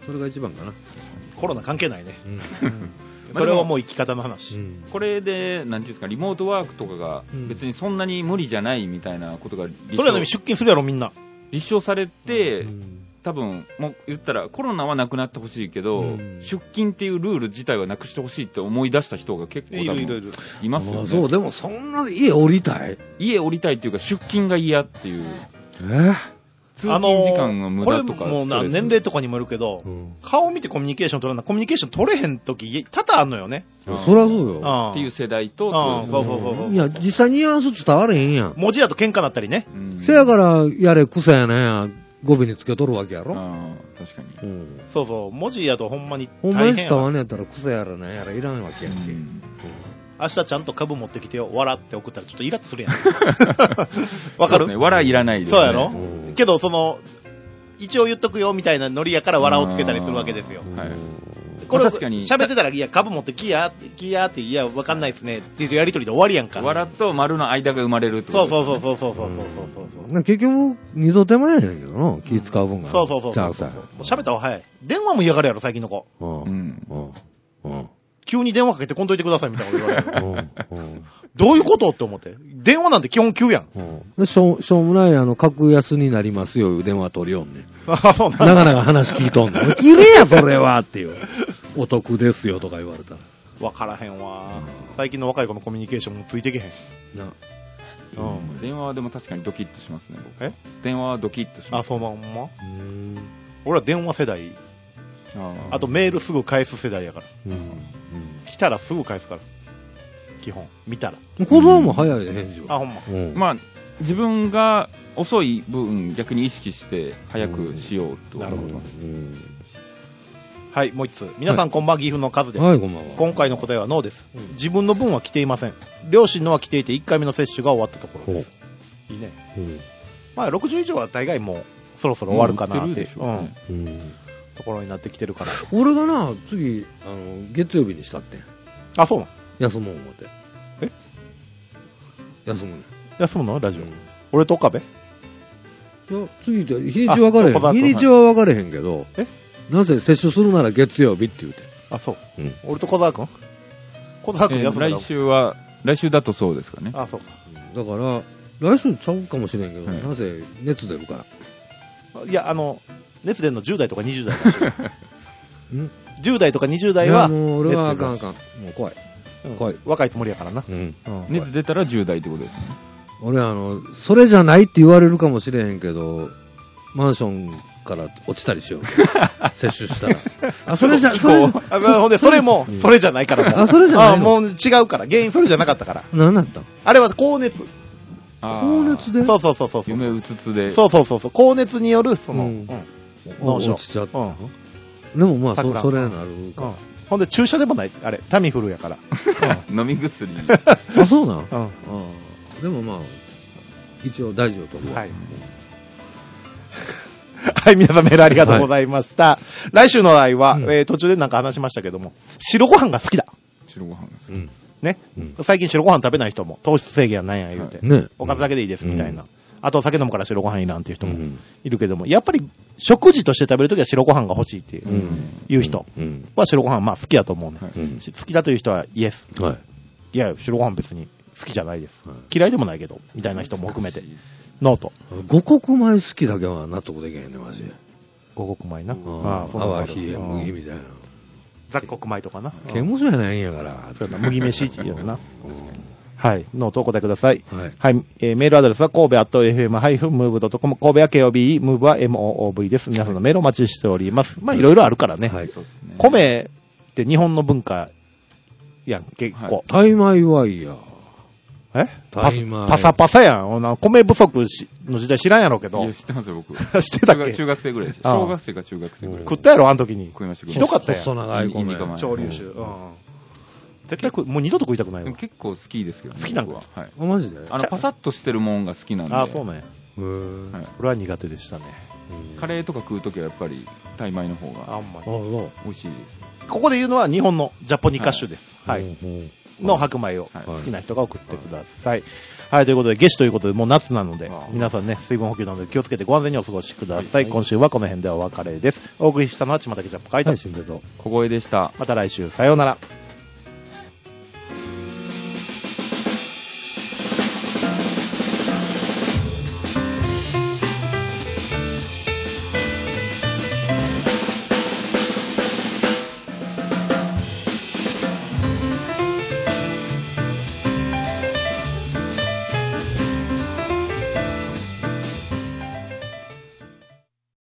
それが一番かな。 コロナ関係ないね。 うんそれはもう生き方の話。 うん、 これで、なんていうんですか、リモートワークとかがうん別にそんなに無理じゃないみたいなことが立証、 それはね、出勤するやろ、みんな。 立証されて、 うん多分もう言ったらコロナはなくなってほしいけど、 うん出勤っていうルール自体はなくしてほしいって思い出した人が結構多分いるいるいる。 いますよね。 あそう、でもそんな家降りたい家降りたいっていうか出勤が嫌っていう、 え通勤時間が無駄とか、 これもうな、年齢とかにもよるけど、 うん、 顔見てコミュニケーション取らない、コミュニケーション取れへん時多々あんのよね。 うんそりゃそうよ。 っていう世代と、 うんそうそうそうそう。 いや、実際ニュアンス伝われへんやん。 文字やと喧嘩なったりね。 うんせやから、やれ、草やなんや、語尾につけとるわけやろ。 あー確かに、 うんそうそう。文字やとほんまにほんま大変やわ。 に伝わんねやったら、草やらなんやらいらんわけやんけ。 うん明日ちゃんと株持ってきてよ、笑って送ったらちょっとイラッとするやん。わかるそうですね、笑いいらないですね。 そうやろうんけど、その、一応言っとくよみたいなノリやから笑をつけたりするわけですよ。 はいこれまあ確かに喋ってたら、いや、株持ってきや、きやって、いや、わかんないですね。っていうやりとりで終わりやんか。 笑と丸の間が生まれるってこそうとそうですね。 そうそうそうそうそうそう。 な結局、二度手間やねんけどな、気使う分が。 そうそうそうそう。 ちゃうさ。 もう喋った方が早い。電話も嫌がるやろ、最近の子。 うん。 ううんん。うん。 急に電話かけてこんといてくださいみたいなこと言われる。 うん。 どういうことって思って。電話なんて基本急やん。 うん。で、しょう、しょうもない、あの、格安になりますよ、いう電話取りよんねん。 あ、そうなんなかなか話聞いとんの。きれや、それはっていう。お得ですよ、とか言われたら。 わからへんわ。最近の若い子のコミュニケーションもついてけへん。 な。 うん。 電話はでも確かにドキッとしますね、僕。 え電話はドキッとしまあ、 す。 そうまんまうん。 俺は電話世代。 あーあとメールすぐ返す世代やから。 うん。 来たらすぐ返すから。基本。見たら。 うん。子供も早いで、返事あ、 は。 ほんま。 うん。 まあ、自分が遅い分、逆に意識して早くしようとなるほど思います。 うん。 はい、もう一つ。皆さんこんばんは、岐阜の数です。 はい、こんばんは。 今回の答えはノーです。 うん自分の分は来ていません。両親のは来ていていっかいめの接種が終わったところです。いいね。 うん。 まあろくじゅう以上は大概もうそろそろ終わるかなもうっていう、 売ってるでしょうねうん、 うん。 ところになってきてるから。 俺がな、次、あの、月曜日にしたってん。 あ、そうなの休もう思って。 え休むね。 休むのラジオ。 うん俺と岡部いや次って、日にち分かれへん。 あそう日にちは分かれへんけど、 えなぜ接種するなら月曜日って言うて。 あ、そう。 うん。 俺と小沢くん小沢くんえー休むの来週は、来週だとそうですかね。 あ、そうか。 だから、来週ちゃうかもしれんけど、 はいなぜ熱出るから。 いや、あの、熱出んのじゅう代とかにじゅう代らしいんじゅう代とかにじゅう代いや、 は、 もう俺はあ熱出るかんあかん。もう怖い。 うん怖い若いつもりやからな。 うん。 うん熱出たらじゅう代ってことですね。 俺あの、それじゃないって言われるかもしれへんけど、マンションから落ちたりしよう。接種したら。あ、それじゃ、それじゃ、 あほんで、それも、それじゃないからもう。 あそれじゃないのあもう違うから。原因それじゃなかったから。 何だったんあれは高熱。 あー高熱でそうそうそうそうそう。 夢うつつで。 そうそうそうそう。高熱による、その、 ううんん。脳症落ちちゃった。 うん。 でもまあ、そ桜それなるかうん。ほんで、注射でもない。あれ、タミフルやから。 飲み薬。 ら。あ、そうなんうん。 ああでもまあ、一応大事を取るわ。 はい。はい、皆さんメールありがとうございました。来週の題は、 うんえー途中でなんか話しましたけども、白ご飯が好きだ。 白ご飯です。 うん。 ね。 うん。 最近白ご飯食べない人も、糖質制限はなんや言うて、 ね。 おかずだけでいいですみたいな。 うんあと、お酒飲むから白ご飯いらんっていう人もうんいるけども、やっぱり食事として食べるときは白ご飯が欲しいっていう,、 うんいう人うん。 は白ご飯まあ好きだと思うね。 はいうん。 し好きだという人はイエス。 はい。 いや、白ご飯別に好きじゃないです。 はい嫌いでもないけど、みたいな人も含めて、ノート。 五穀米好きだけは納得できへんね、マジで。 五穀米な。 あああ、そうなんだ泡、冷え、麦みたいな。 雑穀米とかな。 刑務所やないんやから。 そうやな麦飯やな。 うんはい。ノートお答えください。 はい。 はい。えーメールアドレスは神戸アット エフエムハイフンムーブドットコム。神戸は ケーオービーイー、ムーブは エムオーオーブイ です。皆さんのメールお待ちしております。まあ、いろいろあるからね。 はい。 そうですね。 米って日本の文化やん、結構。 タイ米はいいや。 えパタイ米パサパサやん。ほな米不足しの時代知らんやろうけど。 いや、知ってますよ、僕。 知ってたっけ中学中学生ぐらいです。 ああ小学生か中学生ぐらい。 食ったやろ、あの時に。 食いました、 ひどかったやん細長い米。 意味がまあ潮流酒。うん。絶対食うもう二度と食いたくないわでも。結構好きですけどね。 好きなんだ僕は。はい。 あ、マジであの、パサッとしてるもんが好きなんで。 ああ、そうなんや。 へーはいこれは苦手でしたね。 カレーとか食うときはやっぱり、タイ米の方があんまあ、そ美味しいです。 ここで言うのは日本のジャポニカッシュです。 う。 はい。 うんうんの白米をはい好きな人が送ってください。 はい、ということで、夏至ということで、もう夏なのでああ、 皆さんね、水分補給などで気をつけてご安全にお過ごしください。 はい今週はこの辺でお別れです。お送りしたのは、ちまたけちゃっかいと。 はい、新平と。 小声でした。 また来週、さようなら。